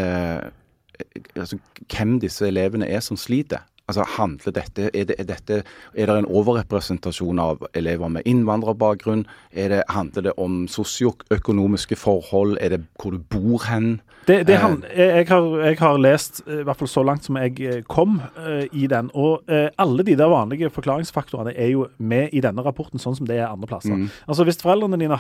altså, hvem disse elevene er som sliter? Altså, handler dette, er det en overrepresentasjon av elever med innvandrerbakgrunn? Handler det om sosioøkonomiske forhold? Er det hvor du bor hen? Jeg har lest, i hvert fall så langt som jeg kom i den, og alle de der vanlige forklaringsfaktorene er jo med i denne rapporten, sånn som det er andre plasser. Altså, hvis foreldrene dine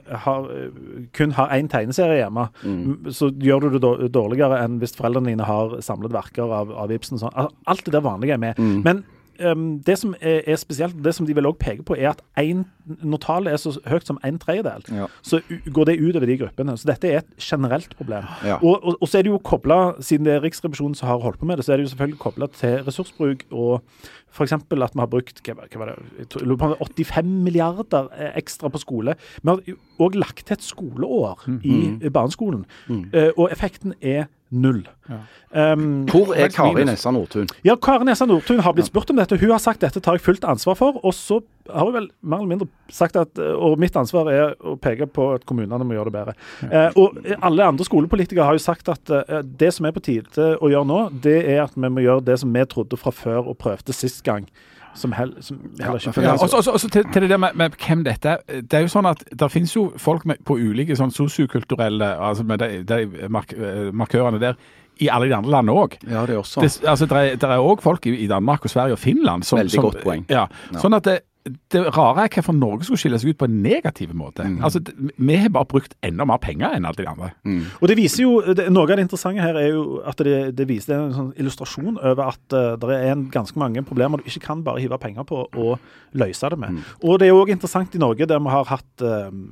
kun har en tegneserie hjemme, så gjør du det dårligere enn hvis foreldrene dine har samlet verker av Ibsen. Sånn. Altså, alt det der vanlige er med. Men det som er spesielt, det som de vil også peke på, er at når tallet er så høyt som 1/3, så går det ut over de gruppene. Så dette er et generelt problem. Ja. Og så er det jo koblet, siden det er Riksrevisjonen som har holdt på med det, så er det jo selvfølgelig koblet til ressursbruk, og for eksempel at vi har brukt, hva var det, 85 milliarder ekstra på skole. Vi har også lagt til et skoleår i barneskolen, og effekten er 0. Hvor er Kari Nessa Nordtun? Ja, Kari Nessa Nordtun har blitt spurt om dette. Hun har sagt dette tar jeg fullt ansvar for, og så har hun vel mer eller mindre sagt at og mitt ansvar er å peke på at kommunene må gjøre det bedre. Og alle andre skolepolitikere har jo sagt at det som er på tide å gjøre nå, det er at vi må gjøre det som vi trodde fra før og prøvde sist gang. Som heller ikke og så til det der med hvem dette er. Det er jo sånn at det finnes jo folk på ulike sånn sosiokulturelle, altså med de markørene der, i alle de andre landene også. Ja, det er også. Det er også folk i Danmark og Sverige og Finland som... Veldig godt poeng. Ja, sånn at det rare er hvorfor Norge skulle skille seg ut på en negativ måte. Altså, vi har bare brukt enda mer penger enn alle de andre. Og det viser jo, noe av det interessante her er jo at det viser en sånn illustrasjon over at det er ganske mange problemer du ikke kan bare hive penger på og løse det med. Og det er jo også interessant i Norge, der vi har hatt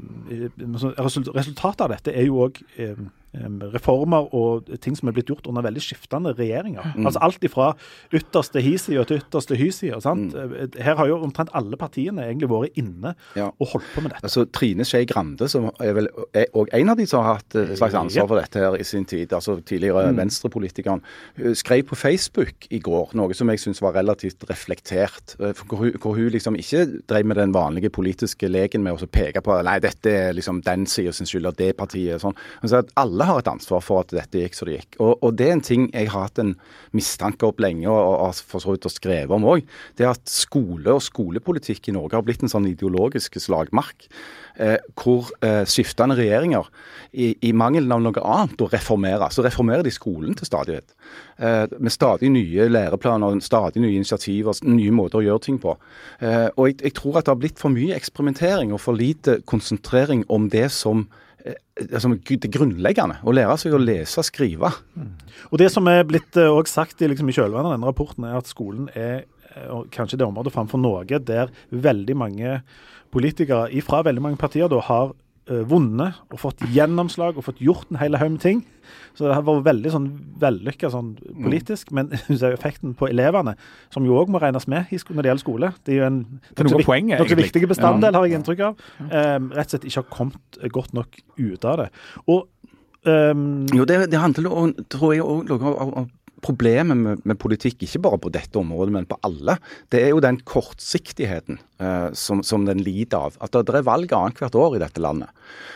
resultatet av dette er jo også reformer og ting som er blitt gjort under veldig skiftende regjeringer. Altså alt ifra ytterste hi-sida til ytterste hy-sida. Her har jo omtrent alle partiene egentlig vært inne og holdt på med dette. Altså Trine Skei Grande, som er vel og en av de som har hatt et slags ansvar for dette her i sin tid, altså tidligere venstrepolitikeren, skrev på Facebook i går noe som jeg synes var relativt reflektert, hvor hun liksom ikke drev med den vanlige politiske leken med å peke på, nei, dette er liksom den siden sin skyld av det partiet. Sånn. Altså at alle har et ansvar for at dette gikk så det gikk. Og det er en ting jeg har hatt en mistanke opp lenge, og for så vidt å skrive om også, det er at skole og skolepolitikk i Norge har blitt en sånn ideologisk slagmark, hvor skiftende regjeringer i mangelen av noe annet å reformere, så reformerer de skolen til stadighet. Med stadig nye læreplaner, stadig nye initiativer, nye måter å gjøre ting på. Og jeg tror at det har blitt for mye eksperimentering og for lite konsentrering om det som det grunnleggende, å lære seg å lese og skrive. Og det som er blitt også sagt i kjølvannet av denne rapporten, er at skolen er kanskje det området framfor Norge der veldig mange politikere fra veldig mange partier da har vunnet og fått gjennomslag og fått gjort en hel haug med ting. Så det har vært veldig sånn vellykket sånn politisk, men effekten på elevene, som jo også må regnes med når det gjelder skole, det er jo noe viktige bestanddel, har jeg inntrykk av, rett og slett ikke har kommet godt nok ut av det. Og, jo, det handler om, tror jeg, om problemet med politikk, ikke bare på dette området, men på alle, det er jo den kortsiktigheten som den lider av. At det er valg annet hvert år i dette landet.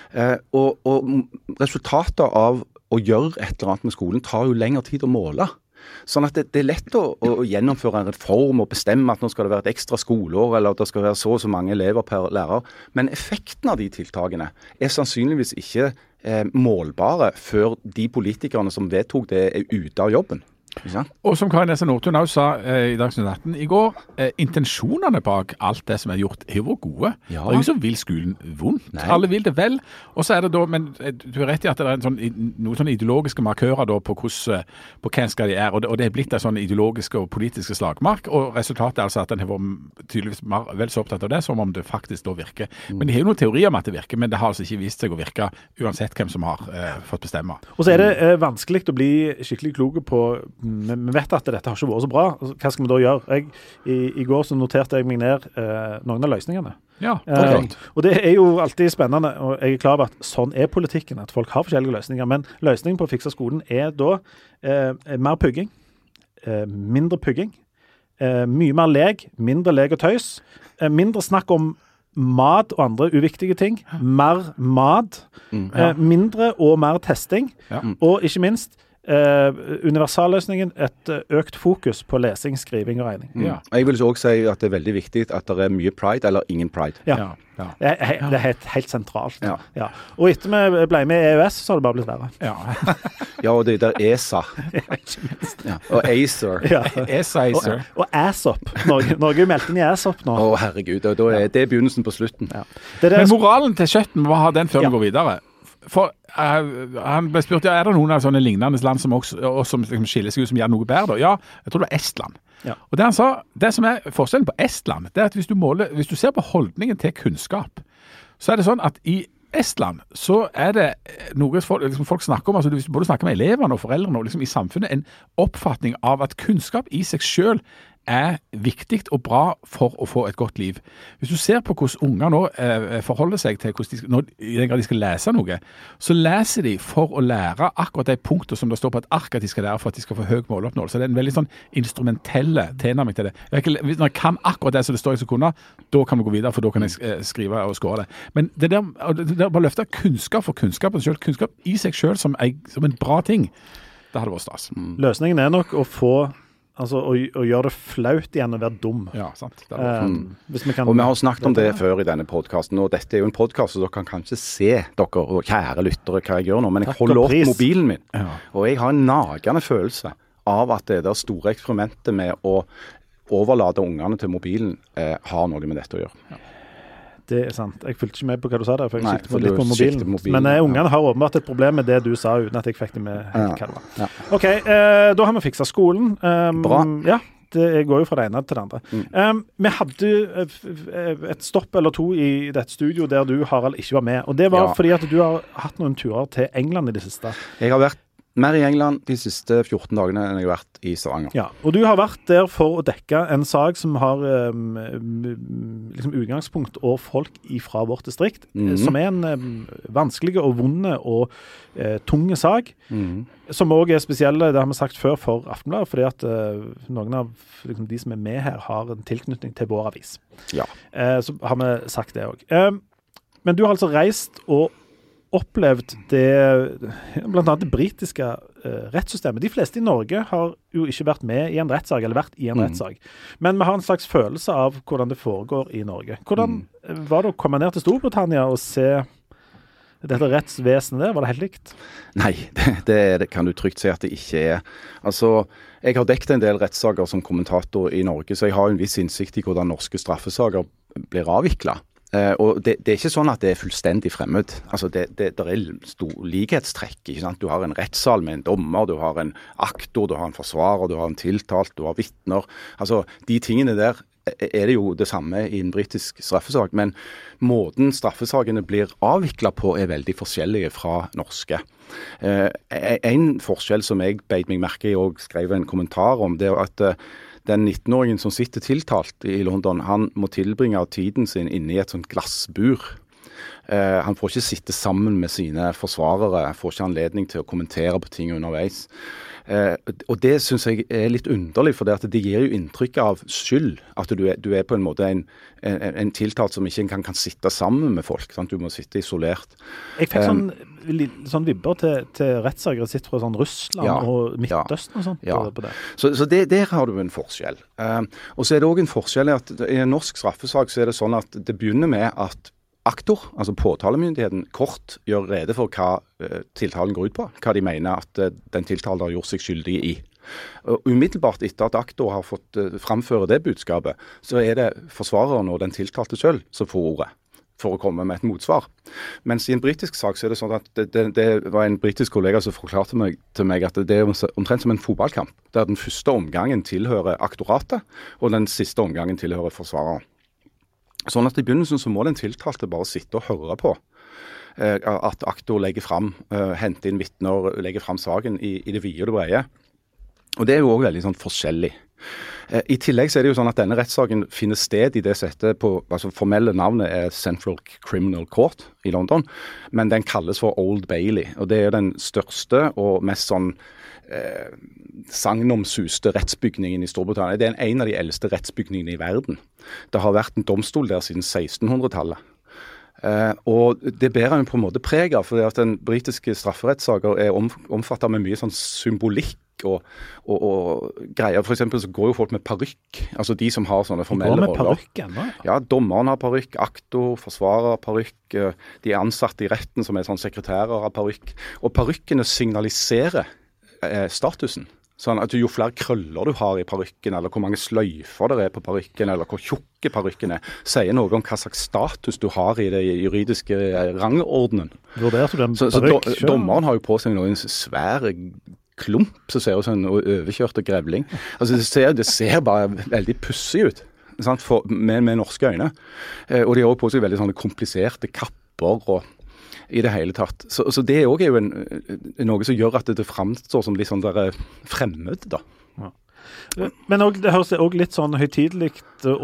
Og resultatet av å gjøre et eller annet med skolen tar jo lengre tid å måle. Sånn at det er lett å gjennomføre en reform og bestemme at nå skal det være et ekstra skoleår, eller at det skal være så og så mange elever per lærer. Men effekten av de tiltakene er sannsynligvis ikke målbare før de politikerne som vedtok det er ute av jobben. Og som Kari Nessa Nordtun også sa i Dagsnytt 18 i går, intensjonene bak alt det som er gjort er jo gode. Det er ingen som vil skolen vondt. Nei. Alle vil det vel. Og så er det da, men du har rett i at det er noen sånne ideologiske markører da på hvem skal de er, og det er blitt en sånn ideologiske og politiske slagmark, og resultatet er altså at den har vært tydeligvis vel så opptatt av det, som om det faktisk da virker. Men de har jo noen teorier om at det virker, men det har altså ikke vist seg å virke uansett hvem som har fått bestemme. Og så er det vanskelig å bli skikkelig kloke på. Vi vet at dette har ikke vært så bra. Hva skal vi da gjøre? I går så noterte jeg meg ned noen av løsningene. Ja, og det er jo alltid spennende, og jeg er klar over at sånn er politikken, at folk har forskjellige løsninger, men løsningen på å fikse skolen er da mer pugging, mindre pugging, mye mer lek, mindre lek og tøys, mindre snakk om mat og andre uviktige ting, mer mat, mindre og mer testing, og ikke minst universalløsningen et økt fokus på lesing, skriving og regning. Jeg vil også si at det er veldig viktig at det er mye pride eller ingen pride. Det er helt sentralt. Og etter vi ble med i EØS, så har det bare blitt verre. Og det der ESA. Og ACER. ESA. Og ASOP. Norge er meldt inn i ASOP nå. Herregud, det er begynnelsen på slutten. Men moralen til Skjøtten, hva har den før vi går videre? han ble spurt, er det noen av sånne lignende land som liksom skiller seg ut som gjør noe bedre? Da? Ja, jeg tror det var Estland. Ja. Og det han sa, det som er forskjellen på Estland, det er at hvis du ser på holdningen til kunnskap, så er det sånn at i Estland så er det noe folk snakker om, altså hvis du både snakker med elevene og foreldrene og liksom i samfunnet, en oppfatning av at kunnskap i seg selv er viktig og bra for å få et godt liv. Hvis du ser på hvordan unger nå forholder seg til når i den grad de skal lese noe, så leser de for å lære akkurat de punkter som det står på et ark at de skal lære for at de skal få høy måloppnåelse. Det er en veldig sånn instrumentelle tilnærming til det. Når jeg kan akkurat det som det står i sekunder, da kan vi gå videre, for da kan jeg skrive og skåre det. Men det der bare løfte kunnskap for kunnskapen selv, kunnskap i seg selv som en bra ting, det hadde vært stas. Løsningen er nok å få altså å gjøre det flaut igjen å være dum. Ja, sant. Og vi har snakket om det før i denne podcasten, og dette er jo en podcast, så dere kan kanskje se dere, og kjære lyttere, hva jeg gjør nå, men jeg holder opp mobilen min, og jeg har en nagende følelse av at det der store eksperimentet med å overlate ungene til mobilen har noe med dette å gjøre. Ja. Det er sant. Jeg fulgte ikke med på hva du sa der, for jeg siktet litt på mobilen. Men ungene har åpenbart et problem med det du sa, uten at jeg fikk det med helt hva det var. Ja. Ok, da har vi fikset skolen. Bra. Ja, det går jo fra det ene til det andre. Vi hadde et stopp eller to i dette studio der du, Harald, ikke var med. Og det var fordi at du har hatt noen turer til England i det siste. Jeg har vært mer i England de siste 14 dagene enn jeg har vært i Stavanger. Ja, og du har vært der for å dekke en sak som har liksom utgangspunkt og folk fra vårt distrikt, som er en vanskelig og vonde og tunge sak, som også er spesielle, det har vi sagt før, for Aftenbladet, fordi at noen av liksom, de som er med her har en tilknytning til vår avis. Ja. Så har vi sagt det også. Men du har altså reist og opplevd blant annet det britiske rettssystemet. De fleste i Norge har jo ikke vært med i en rettssak, eller vært i en rettssak. Men vi har en slags følelse av hvordan det foregår i Norge. Hvordan var det å komme ned til Storbritannia og se dette rettsvesenet der? Var det helt likt? Nei, det kan du trygt si at det ikke er. Altså, jeg har dekket en del rettssaker som kommentator i Norge, så jeg har en viss innsikt i hvordan norske straffesaker blir avviklet. Og det er ikke sånn at det er fullstendig fremmed. Altså det er stor likhetstrekk, ikke sant? Du har en rettssal med en dommer, du har en aktor, du har en forsvarer, du har en tiltalt, du har vitner. Altså de tingene der er det jo det samme i en britisk straffesak, men måten straffesakene blir avviklet på er veldig forskjellige fra norske. En forskjell som jeg beit meg merke i og skrev en kommentar om, det er at den 19-åringen som sitter tiltalt i London, han må tilbringe tiden sin inne i et sånt glassbur. Han får ikke sitte sammen med sine forsvarere, får ikke anledning til å kommentere på ting underveis. Og det synes jeg er litt underlig, for det gir jo inntrykk av skyld, at du er på en måte en tiltalt som ikke kan sitte sammen med folk, sant? Du må sitte isolert. Jeg fikk sånn vibber til rettssaker sitt fra sånn Russland og Midtøsten og sånt. Ja. På det. Så der har du en forskjell. Og så er det også en forskjell at i en norsk straffesak så er det sånn at det begynner med at aktor, altså påtalemyndigheten, kort gjør rede for hva tiltalen går ut på, hva de mener at den tiltalte har gjort seg skyldig i. Og umiddelbart etter at aktor har fått framføre det budskapet, så er det forsvareren og den tiltalte selv som får ordet for å komme med et motsvar. Mens i en britisk sak så er det sånn at det var en britisk kollega som forklarte til meg at det er omtrent som en fotballkamp, der den første omgangen tilhører aktoratet, og den siste omgangen tilhører forsvareren. Sånn at i begynnelsen så må den tiltalte bare sitte og høre på at aktor legger fram, henter inn vitner, legger fram saken i det vide og det brede. Og det er jo også veldig sånn forskjellig. I tillegg så er det jo sånn at denne rettssaken finner sted i det settet på, altså formelle navnet er Central Criminal Court i London, men den kalles for Old Bailey, og det er den største og mest sånn sagnomsuste rettsbygningen i Storbritannia. Det er en av de eldste rettsbygningene i verden. Det har vært en domstol der siden 1600-tallet. Og det bærer jo på en måte preg av, fordi at den britiske strafferettssaker er omfattet med mye sånn symbolikk og greier. For eksempel så går jo folk med parykk, altså de som har sånne formelle roller. De går med parykken, da? Ja, dommeren har parykk, aktor, forsvarer har parykk, de ansatte i retten som er sånn sekretærer har parykk. Og parykkene signaliserer statusen. Sånn at jo flere krøller du har i parykken, eller hvor mange sløyfer det på parykken, eller hvor tjukke parykken sier noe om hva slags status du har i det juridiske rangordenen. Vurderte du den så parykk selv? Dommeren har jo på seg noen svære klump som ser ut som en overkjørte grevling. Altså det ser bare veldig pussig ut, sant? Med norske øyne. Og de har også på seg veldig sånne kompliserte kapper og i det hele tatt. Så det er jo noe som gjør at det fremstår som litt sånn der fremmed, da. Ja. Men det høres også litt sånn høytidelig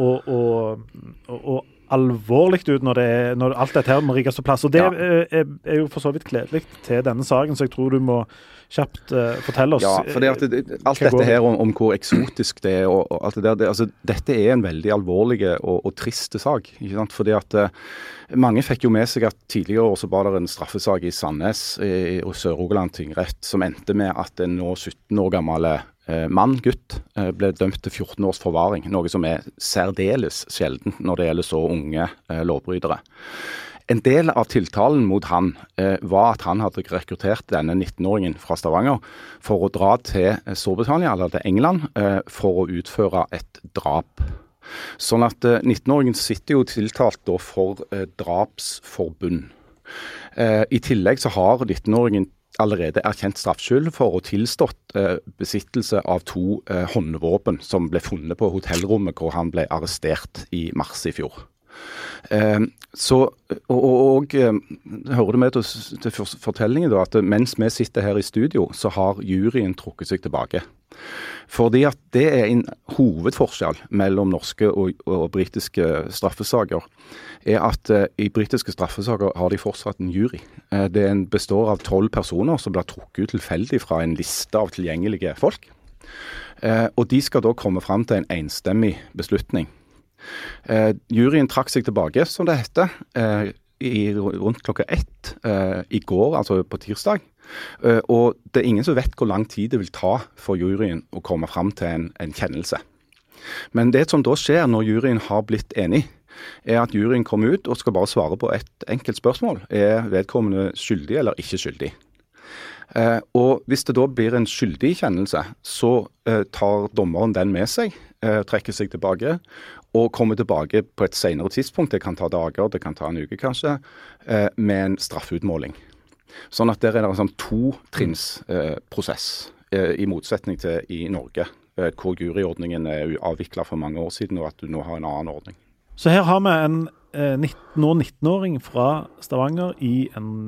og alvorlig ut når alt dette her må rigges på plass. Og det er jo for så vidt kledelig til denne saken, så jeg tror du må kjapt fortelle oss. Ja, for alt dette her om hvor eksotisk det er, og alt det der, altså, dette er en veldig alvorlig og triste sak, ikke sant? Fordi at mange fikk jo med seg at tidligere år så var det en straffesak i Sandnes og Sør-Rogaland tingrett som endte med at en nå 17 år gammel gutt, ble dømt til 14 års forvaring, noe som er særdeles sjelden når det gjelder så unge lovbrytere. En del av tiltalen mot han var at han hadde rekruttert denne 19-åringen fra Stavanger for å dra til Storbritannia eller til England for å utføre et drap. Sånn at 19-åringen sitter jo tiltalt da for drapsforbund. I tillegg så har 19-åringen allerede erkjent straffskyld for å tilstått besittelse av 2 håndvåpen som ble funnet på hotellrommet hvor han ble arrestert i mars i fjor. Hører du med til fortellingen da, at mens vi sitter her i studio, så har juryen trukket seg tilbake. Fordi at det er en hovedforskjell mellom norske og britiske straffesaker, er at i britiske straffesaker har de fortsatt en jury. Det består av 12 personer som blir trukket ut tilfeldig fra en liste av tilgjengelige folk. Og de skal da komme frem til en enstemmig beslutning. Juryen trakk seg tilbake, som det heter, rundt klokka 1 i går, altså på tirsdag. Og det er ingen som vet hvor lang tid det vil ta for juryen å komme frem til en kjennelse. Men det som da skjer når juryen har blitt enig, er at juryen kommer ut og skal bare svare på et enkelt spørsmål. Er vedkommende skyldig eller ikke skyldig? Og hvis det da blir en skyldig kjennelse, så tar dommeren den med seg, trekker seg tilbake, og kommer tilbake på et senere tidspunkt, det kan ta dager, det kan ta en uke kanskje, med en straffeutmåling. Sånn at der er det en sånn 2-trinnsprosess, i motsetning til i Norge, hvor juryordningen er avviklet for mange år siden, og at du nå har en annen ordning. Så her har vi en 19-åring fra Stavanger i en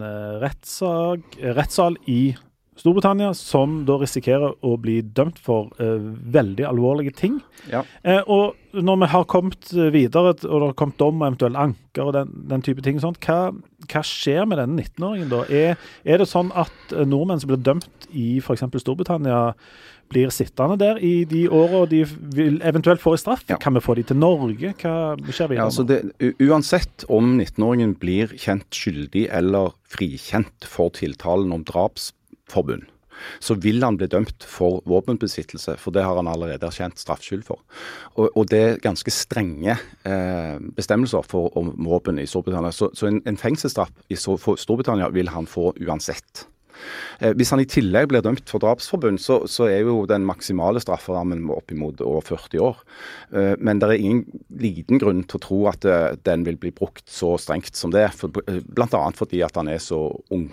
rettssal i Storbritannia, som da risikerer å bli dømt for veldig alvorlige ting. Ja. Og når vi har kommet videre, og det har kommet dom og eventuelt anker og den type ting, sånt, hva skjer med denne 19-åringen da? Er det sånn at nordmenn som blir dømt i for eksempel Storbritannia blir sittende der i de årene de vil eventuelt få i straff? Ja. Kan vi få de til Norge? Hva skjer videre? Ja, altså uansett om 19-åringen blir kjent skyldig eller frikjent for tiltalen om drapsforbund, så vil han bli dømt for våpenbesittelse, for det har han allerede erkjent straffskyld for. Og det er ganske strenge bestemmelser om våpen i Storbritannia, så en fengselsstraff i Storbritannia vil han få uansett. Hvis han i tillegg blir dømt for drapsforbund, så er jo den maksimale strafferammen oppimot over 40 år. Men det er ingen liten grunn til å tro at den vil bli brukt så strengt som det, blant annet fordi at han er så ung.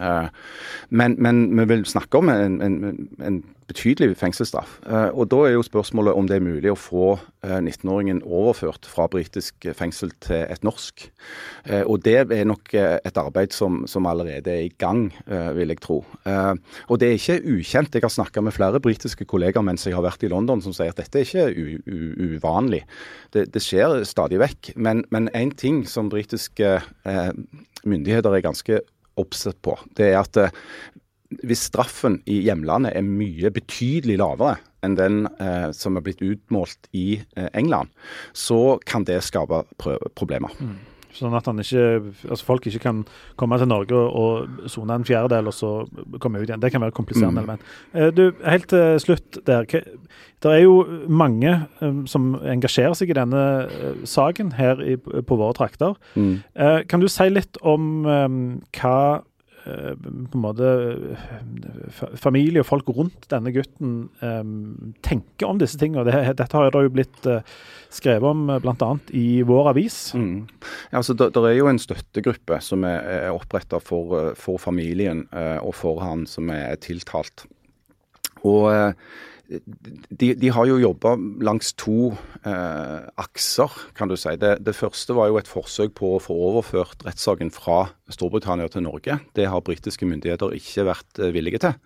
Men vi vil snakke om en betydelig fengselsstraff. Og da er jo spørsmålet om det er mulig å få 19-åringen overført fra britisk fengsel til et norsk. Og det er nok et arbeid som allerede er i gang, vil jeg tro. Og det er ikke ukjent. Jeg har snakket med flere britiske kolleger mens jeg har vært i London som sier at dette er ikke uvanlig. Det skjer stadig vekk. Men en ting som britiske myndigheter er ganske oppsett på, det er at hvis straffen i hjemlandet er mye betydelig lavere enn den som er blitt utmålt i England, så kan det skape problemer. Sånn at folk ikke kan komme til Norge og sone en fjerdedel, og så komme ut igjen. Det kan være et kompliserende element. Helt til slutt der. Det er jo mange som engasjerer seg i denne saken her på våre trakter. Kan du si litt om hva på en måte familie og folk rundt denne gutten tenker om disse tingene. Dette har det jo blitt skrevet om blant annet i vår avis. Ja, altså, det er jo en støttegruppe som er opprettet for familien og for han som er tiltalt. Og de har jo jobbet langs to akser, kan du si. Det første var jo et forsøk på å få overført rettssaken fra Storbritannia til Norge. Det har britiske myndigheter ikke vært villige til.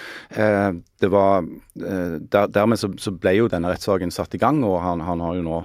Dermed så ble jo denne rettssaken satt i gang, og han har jo nå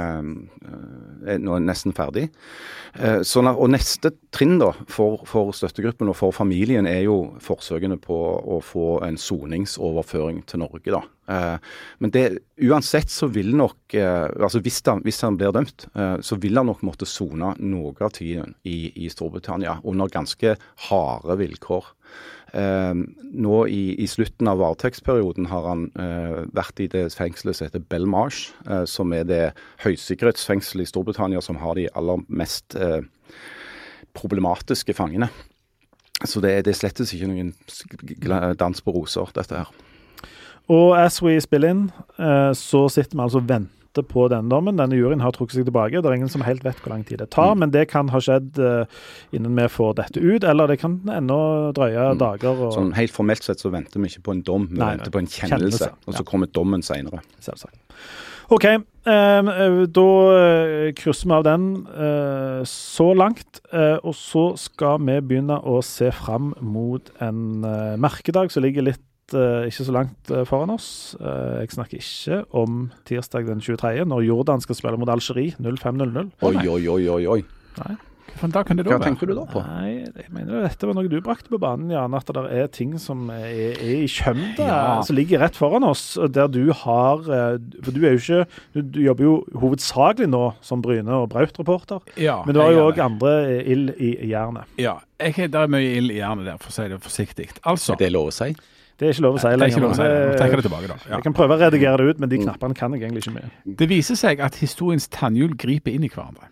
nesten ferdig. Og neste trinn da, for støttegruppen og for familien er jo forsøkene på å få en soningsoverføring til Norge da. Men uansett så vil nok, altså hvis han blir dømt, så vil han nok måtte sone noe av tiden i Storbritannia under ganske harde vilkår. Nå i slutten av varetektsperioden har han vært i det fengselet som heter Belmarsh, som er det høysikkerhetsfengselet i Storbritannia som har de aller mest problematiske fangene. Så det er slettes ikke noen dans på roser, dette her. Og as we spiller inn, så sitter vi altså og venter på den dommen. Denne juryen har trukket seg tilbake. Det er ingen som helt vet hvor lang tid det tar, men det kan ha skjedd innen vi får dette ut, eller det kan ennå drøye dager. Sånn helt formelt sett så venter vi ikke på en dom, vi venter på en kjennelse, og så kommer dommen senere. Selvsagt. Ok, da krysser vi av den så langt, og så skal vi begynne å se fram mot en merkedag som ligger litt ikke så langt foran oss. Jeg snakker ikke om tirsdag den 23. når Jordan skal spille mot Algerie 05:00. Oi. Nei. Hva tenker du da på? Nei, jeg mener dette var noe du brakte på banen, Jan, at det er ting som er i kjømda, som ligger rett foran oss, der du har, for du er jo ikke, du jobber jo hovedsakelig nå som Bryne og Braut-reporter, men du har jo også andre ild i jernet. Ja, det er mye ild i jernet der, for å si det forsiktig. Altså, det er lov å si? Det er ikke lov å si lenger. Det er ikke lov å si. Nå trekker det tilbake da. Ja. Jeg kan prøve å redigere det ut, men de knappene kan jeg egentlig ikke med. Det viser seg at historiens tannhjul griper inn i hverandre.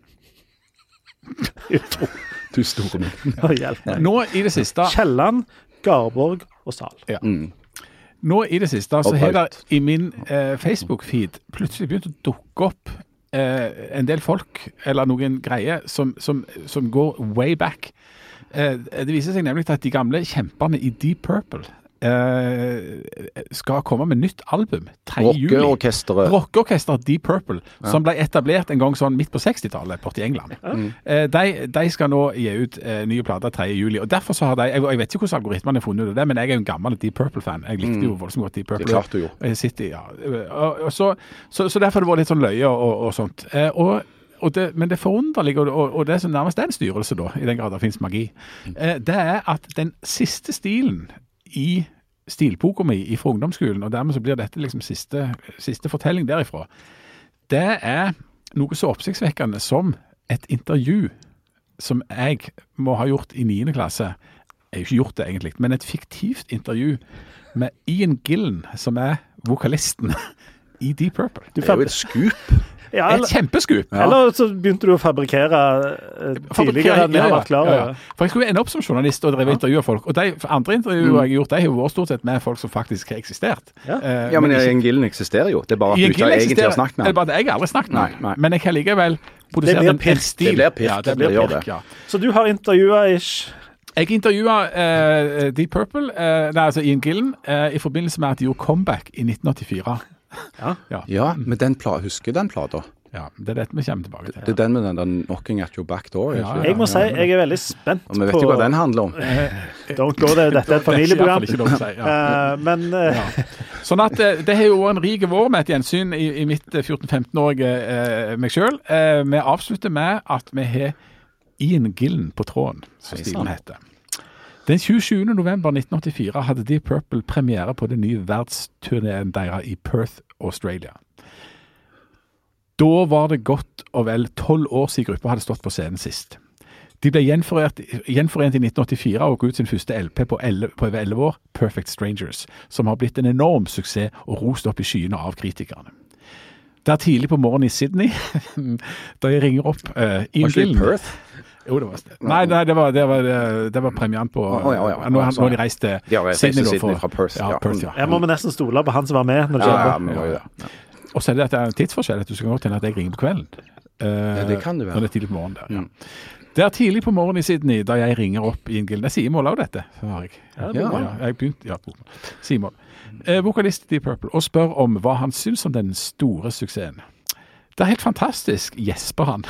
Du store min. Nå i det siste... Kielland, Garborg og Sal. Ja. Nå i det siste så har det i min Facebook-feed plutselig begynt å dukke opp en del folk, eller noen greier, som går way back. Det viser seg nemlig at de gamle kjemperne i Deep Purple skal komme med nytt album 3. juli. Rockeorkesteret Deep Purple, som ble etablert en gang sånn midt på 60-tallet borte i England. De skal nå gi ut nye plater 3. juli, og derfor så har de, jeg vet ikke hvordan algoritmene har funnet ut av det, men jeg er jo en gammel Deep Purple-fan. Jeg likte jo voldsomt godt Deep Purple. Det klarte du jo. Jeg sitter, ja. Så derfor det var litt sånn løye og sånt. Men det forunderlige, og det som nærmest er en styrelse da, i den grad det finnes magi, det er at den siste stilen i stilboka mi fra ungdomsskolen, og dermed så blir dette liksom siste fortelling derifra, det er noe så oppsiktsvekkende som et intervju som jeg må ha gjort i 9. klasse. Jeg har jo ikke gjort det egentlig, men et fiktivt intervju med Ian Gillan, som er vokalisten i Deep Purple. Det er jo et skup. Ja, et kjempeskup. Ja. Eller så begynte du å fabrikkere tidligere enn vi har vært klar over. For jeg skulle ende opp som journalist og drive intervjuer folk. Og de andre intervjuer jeg har gjort, de har vært stort sett med folk som faktisk har eksistert. Men Ian Gillan eksisterer jo. Det er bare at du ikke egentlig har snakket med ham. Jeg har aldri snakket med ham. Men jeg har likevel produsert en stil. Det blir pirk. Ja. Så du har intervjuet Jeg intervjuet Deep Purple, altså Ian Gillan, i forbindelse med at de gjorde comeback i 1984. Ja, men husker den plata? Ja, det er dette vi kommer tilbake til. Det er den med den knocking at your back door. Jeg må si, jeg er veldig spent på... Og vi vet jo hva den handler om. Don't go there, dette er et familieprogram. Men... Sånn at det har jo vært en rik vår med et gjensyn i mitt 14-15-årige meg selv. Vi avslutter med at vi har Ian Gillan på tråden, som stilen heter. Den 27. november 1984 hadde Deep Purple premiere på den nye verdsturneen deres i Perth, Australia. Da var det godt og vel 12 år siden gruppa hadde stått på scenen sist. De ble gjenforent i 1984 og ga ut sin første LP på over 11 år, Perfect Strangers, som har blitt en enorm suksess og rost opp i skyene av kritikerne. Det er tidlig på morgenen i Sydney, da jeg ringer opp Ian Gillen. Var ikke Perth? Jo, det var det. Nei, det var premieren på når de reiste Sydney fra Perth. Ja, Perth, ja. Jeg må nesten stole på han som var med når det skjedde. Og så er det at det er en tidsforskjell, at du skal gå til at jeg ringer på kvelden. Det kan det være. Når det er tidlig på morgenen der, ja. Det er tidlig på morgenen i Sydney, da jeg ringer opp Ian Gillen. Jeg sier mål av dette, så har jeg. Jeg begynte, sier mål. Vokalist i Deep Purple, og spør om hva han synes om den store suksessen. Det er helt fantastisk, gjesper han.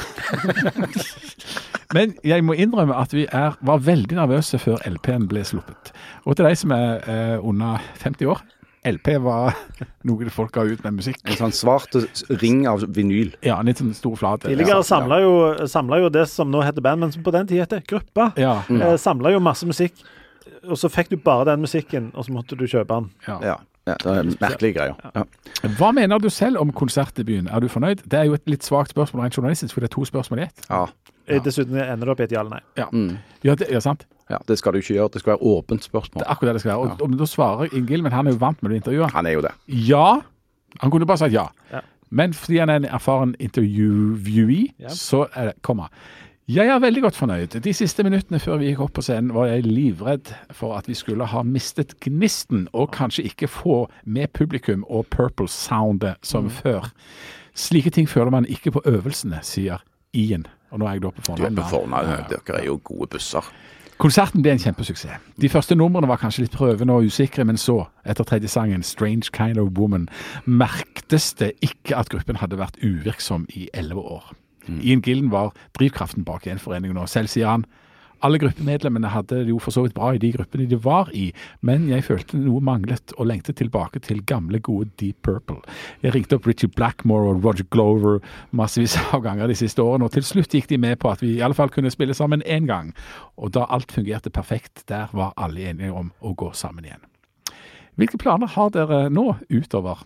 Men jeg må innrømme at vi var veldig nervøse før LP-en ble sluppet. Og til de som er under 50 år, LP var noe folk ga ut med musikk. En sånn svart ring av vinyl. Ja, en litt sånn stor flate. Tidligere samlet jo det som nå heter band, men som på den tid heter gruppa. Samlet jo masse musikk, og så fikk du bare den musikken, og så måtte du kjøpe den. Ja, det er merkelige greier. Ja. Hva mener du selv om konsertdebuten? Er du fornøyd? Det er jo et litt svagt spørsmål rent journalistisk, for det er 2 spørsmål i ett. Ja. Dessuten ender det opp i et ja eller nei. Ja, sant? Ja, det skal du ikke gjøre. Det skal være åpent spørsmål. Det er akkurat det det skal være. Og da svarer Ian Gillen, men han er jo vant med det intervjuet. Han er jo det. Ja. Han kunne bare sagt ja. Men fordi han er en erfaren interviewee, så er det, Jeg er veldig godt fornøyd. De siste minuttene før vi gikk opp på scenen var jeg livredd for at vi skulle ha mistet gnisten, og kanskje ikke få med publikum og Purple-soundet som før. Slike ting føler man ikke på øvelsene, sier Ian. Og nå er jeg da på fornavn. Dere er jo gode busser. Konserten ble en kjempesuksess. De første numrene var kanskje litt prøvende og usikre, men så, etter tredje sangen, Strange Kind of Woman, merktes det ikke at gruppen hadde vært uvirksom i 11 år. Ian Gillen var drivkraften bak Gjenforeningen, og selv sier han, alle gruppemedlemmene hadde det jo for så vidt bra i de gruppene de var i, men jeg følte noe manglet og lengte tilbake til gamle, gode Deep Purple. Jeg ringte opp Richie Blackmore og Roger Glover massevis av ganger de siste årene, og til slutt gikk de med på at vi i alle fall kunne spille sammen en gang. Og da alt fungerte perfekt, der var alle enige om å gå sammen igjen. Hvilke planer har dere nå utover?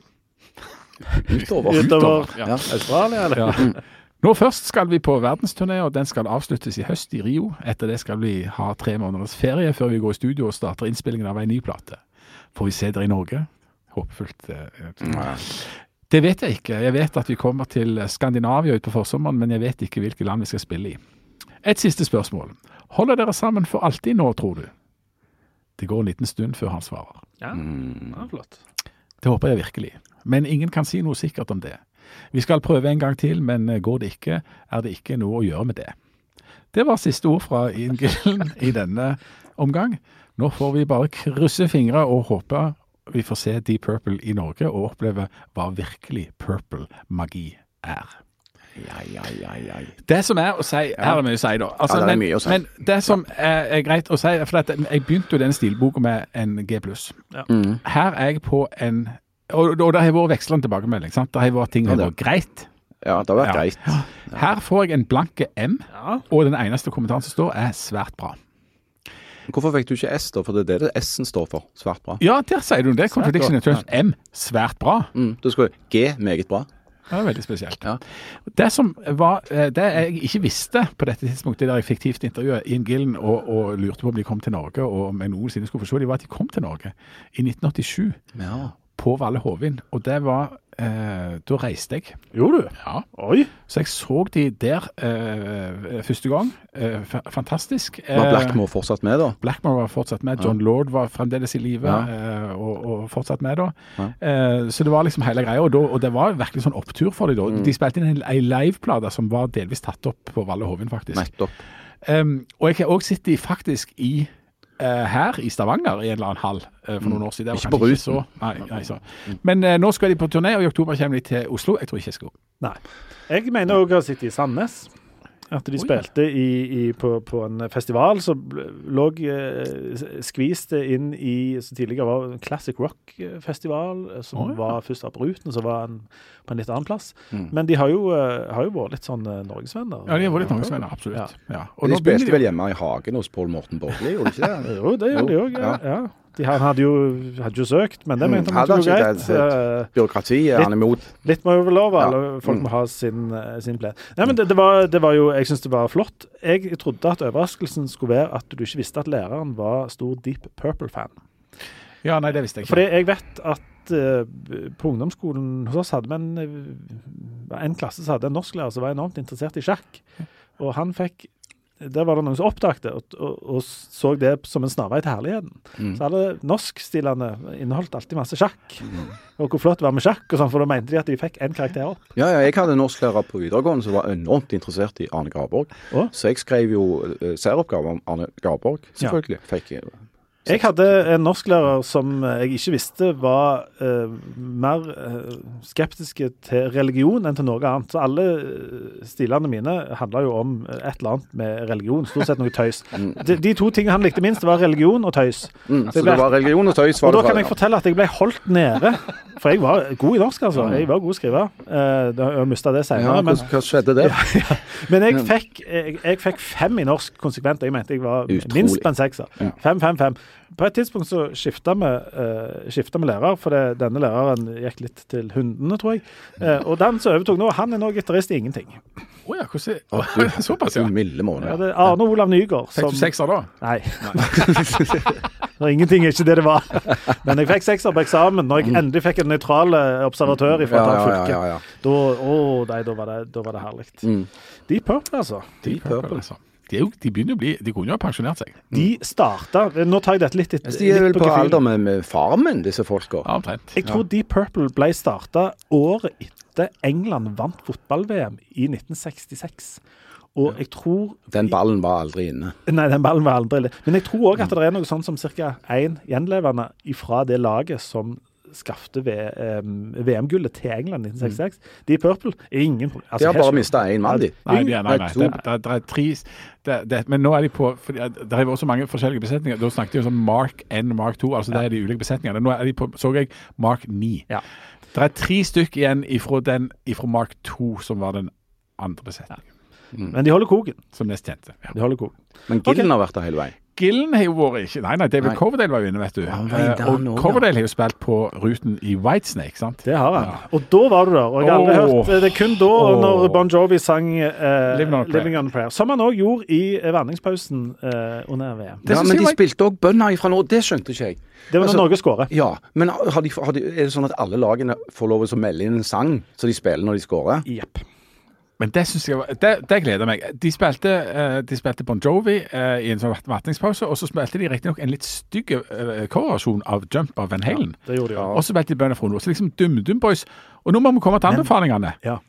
Utover Australia, eller? Ja. Nå først skal vi på verdensturné, og den skal avsluttes i høst i Rio. Etter det skal vi ha 3 måneders ferie før vi går i studio og starter innspillingen av en ny plate. Får vi se dere i Norge? Håpefullt. Det vet jeg ikke. Jeg vet at vi kommer til Skandinavia ut på forsommeren, men jeg vet ikke hvilke land vi skal spille i. Et siste spørsmål. Holder dere sammen for alltid nå, tror du? Det går en liten stund før han svarer. Ja, flott. Det håper jeg virkelig. Men ingen kan si noe sikkert om det. Vi skal prøve en gang til, men går det ikke, er det ikke noe å gjøre med det. Det var siste ord fra Ian Gillen i denne omgang. Nå får vi bare krysse fingre og håpe vi får se Deep Purple i Norge og oppleve hva virkelig Purple-magi er. Det som er å si, her er mye å si da. Altså, det er mye å si. Men det som er greit å si, for jeg begynte jo denne stilboka med en G+. Her er jeg på en... Og det har vært vekslende tilbakemelding, sant? Det har vært ting som har vært greit. Ja, det har vært greit. Her får jeg en blanke M, og den eneste kommentaren som står er svært bra. Hvorfor fikk du ikke S da? For det er det S-en står for, svært bra. Ja, der sier du det. Contradiction in terms. M, svært bra. Du skal G, meget bra. Det er veldig spesielt. Ja. Det som var, det jeg ikke visste på dette tidspunktet, der jeg fikk fiktivt intervjuet Ian Gillen og lurte på om de kom til Norge, og om jeg noensinne skulle forstå, de var at de kom til Norge i 1987. Ja. På Valle Hovin, og det var da reiste jeg. Gjorde du? Ja. Oi. Så jeg så de der første gang. Fantastisk. Var Blackmore fortsatt med da? Blackmore var fortsatt med. John Lord var fremdeles i live og fortsatt med da. Så det var liksom hele greia, og det var virkelig sånn opptur for dem da. De spilte inn en liveplate som var delvis tatt opp på Valle Hovin faktisk. Nettopp. Og jeg har også sittet faktisk i her i Stavanger i en eller annen hall for noen år siden. Ikke på Ruten. Nei, så. Men nå skal de på turné, og i oktober kommer de til Oslo. Jeg tror ikke jeg skal gå. Nei. Jeg mener også å sitte i Sandnes. At de spilte på en festival, så lå skviste inn i, så tidligere var en Classic Rock-festival, som var først på Ruten, og så var han på en litt annen plass. Men de har jo vært litt sånn norgesvenner. Ja, de har vært litt norgesvenner, absolutt. Ja. Og de spilte vel hjemme i hagen hos Paul Morten Borgli, gjorde de ikke det? Jo, det gjorde de også, ja. Han hadde jo søkt, men det mente han ikke greit. Byråkrati er han imot. Litt må jo vel lov, folk må ha sin plen. Nei, men det var jo, jeg synes det var flott. Jeg trodde at overraskelsen skulle være at du ikke visste at læreren var stor Deep Purple-fan. Ja, nei, det visste jeg ikke. Fordi jeg vet at på ungdomsskolen hos oss hadde vi en klasse som hadde en norsklærer som var enormt interessert i sjakk. Og han fikk, der var det noen som oppdagte og så det som en snarvei til herligheten. Så hadde norskstilene inneholdt alltid masse sjakk. Og hvor flott det var med sjakk og sånn, for da mente de at de fikk en karakter opp. Ja, jeg hadde en norsklærer på videregående som var enormt interessert i Arne Garborg. Så jeg skrev jo særoppgave om Arne Garborg, selvfølgelig. Jeg hadde en norsklærer som jeg ikke visste var mer skeptiske til religion enn til noe annet. Så alle stilene mine handler jo om et eller annet med religion, stort sett noe tøys. De to tingene han likte minst var religion og tøys. Så det var religion og tøys? Og da kan jeg fortelle at jeg ble holdt nede, for jeg var god i norsk, altså. Jeg var god å skrive. Jeg mistet det senere. Ja, hva skjedde der? Men jeg fikk 5 i norsk konsekvent. Jeg mente jeg var minst på en 6. 5. På et tidspunkt så skiftet vi lærer, for denne læreren gikk litt til hundene, tror jeg. Og den som overtok nå, han nå gitarist i ingenting. Ja, hvordan såpass, ja. Milde måned. Ja, det Arne Olav Nygaard. Fikk du 6 da? Nei. Ingenting er ikke det var. Men jeg fikk 6 på eksamen, når jeg endelig fikk en nøytral observatør fra fylket. Da var det herlig. Deep Purple, altså. Deep Purple, altså. De begynner å bli, de kunne jo ha pensjonert seg. De startet, nå tar jeg dette litt de er vel på alder med faren min, disse folka. Ja, omtrent. Jeg tror Deep Purple ble startet året etter England vant fotball-VM i 1966. Og jeg tror... Den ballen var aldri inne. Nei, den ballen var aldri inne. Men jeg tror også at det er noe sånt som cirka 1 gjenlevende ifra det laget som skafte VM-gullet til England i 1966. Deep Purple er ingen problem. Altså, de har bare mistet 1 mann, de. Nei. Det er 3... Men nå er de på... Det er også mange forskjellige besetninger. Da snakket de om Mark 1 og Mark 2, altså det er de ulike besetningene. Nå er de på, så jeg, Mark 9. Ja. Det er 3 stykker igjen ifra Mark 2, som var den andre besetningen. Men de holder koken. Som nest kjente. Ja. De holder koken. Men Gillen har vært der hele veien. Gillen har jo vært ikke... Nei, David Coverdale var jo inne, vet du. Og Coverdale har jo spilt på ruten i Whitesnake, sant? Det har han. Ja. Og da var du der. Og jeg har aldri hørt det kun da, når Bon Jovi sang Living on a Prayer. Som han også gjorde i vandringspausen under VM. Ja, men de spilte også bønner ifra nå. Det skjønte ikke jeg. Det var når Norge skårer. Ja, men er det sånn at alle lagene får lov å melde inn en sang, så de spiller når de skårer? Jepp. Men det synes jeg det gleder meg. De spilte Bon Jovi i en sånn vatningspause, og så spilte de riktig nok en litt stygg coverversjon av Jump av Van Halen. Ja, det gjorde de, ja. Og så spilte de Bønner fra Nord. Så liksom Dum Boys. Og nå må vi komme til anbefalingene. Ja.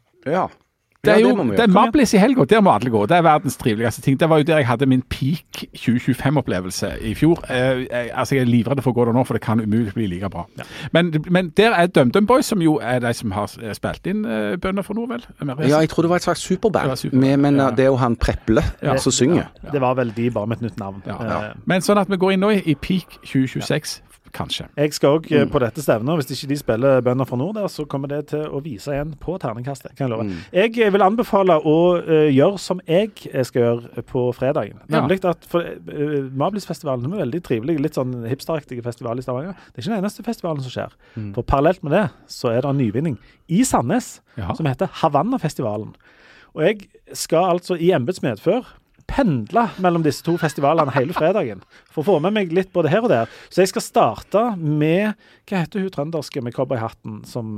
Det er jo det er Mablis i helga, der må alle gå. Det er verdens triveligste ting. Det var jo der jeg hadde min peak 2025-opplevelse i fjor. Altså jeg er livredd for å gå der nå, for det kan umulig bli like bra. Ja. Men der er Dum Boys, som jo er de som har spilt inn Bønner for Nord, vel? Ja, jeg tror det var et slags superband. Men det er jo han Preple som synger. Ja. Det var vel de bare med et nytt navn. Ja. Men sånn at vi går inn nå i peak 2026, kanskje. Jeg skal også på dette stevnet, hvis ikke de spiller Bønner fra Nord der, så kommer det til å vise igjen på terningkastet, kan jeg love. Jeg vil anbefale å gjøre som jeg skal gjøre på fredagen. Nemlig at Mablisfestivalen er veldig trivelig, litt sånn hipsteraktig festival i Stavanger. Det er ikke den eneste festivalen som skjer. For parallelt med det, så er det en nyvinning i Sandnes, som heter Havanna-festivalen. Og jeg skal altså i embetsmedfør pendle mellom disse 2 festivalene hele fredagen, for å få med meg litt både her og der. Så jeg skal starte med, hva heter hun trønderske med cowboyhatten som...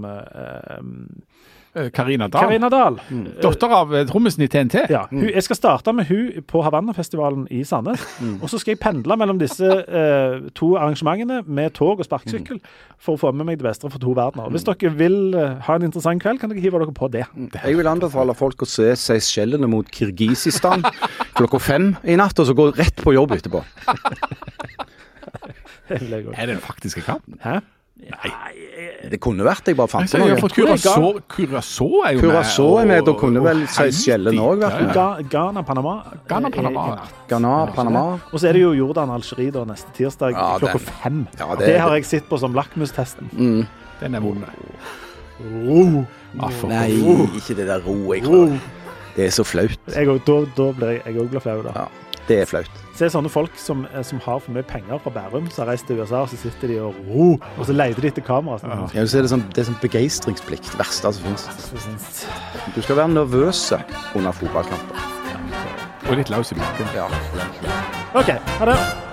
Karina Dahl. Dotter av trommisen i TNT. Ja, jeg skal starte med hun på Havanna-festivalen i Sandnes, og så skal jeg pendle mellom disse 2 arrangementene med tog og sparksykkel for å få med meg det beste for 2 verdener. Hvis dere vil ha en interessant kveld, kan dere hive dere på det. Jeg vil anbefale folk å se Seychellene mot Kirgisistan klokka 5 i natt, og så gå rett på jobb etterpå. Er det faktisk en kamp? Hæ? Nei, det kunne vært, jeg bare fant det noe. Curacao er jo med. Curacao er med, da kunne vel Seychellen også vært med. Ghana, Panama. Og så er det jo Jordan, Algerie da, neste tirsdag klokka 5. Det har jeg sett på som lakmustesten. Den er vond. Nei, ikke det der ro, jeg tror. Det er så flaut. Da blir jeg også flau da. Ja, det er flaut. Se sånne folk som har for mye penger fra Bærum, som har reist til USA, og så sitter de og så leter de etter kamera. Ja, så er det sånn begeistringsplikt, det verste som finnes. Du skal være nervøse under fotballkamper. Og litt laus i bakken. Ja. Ok, ha det.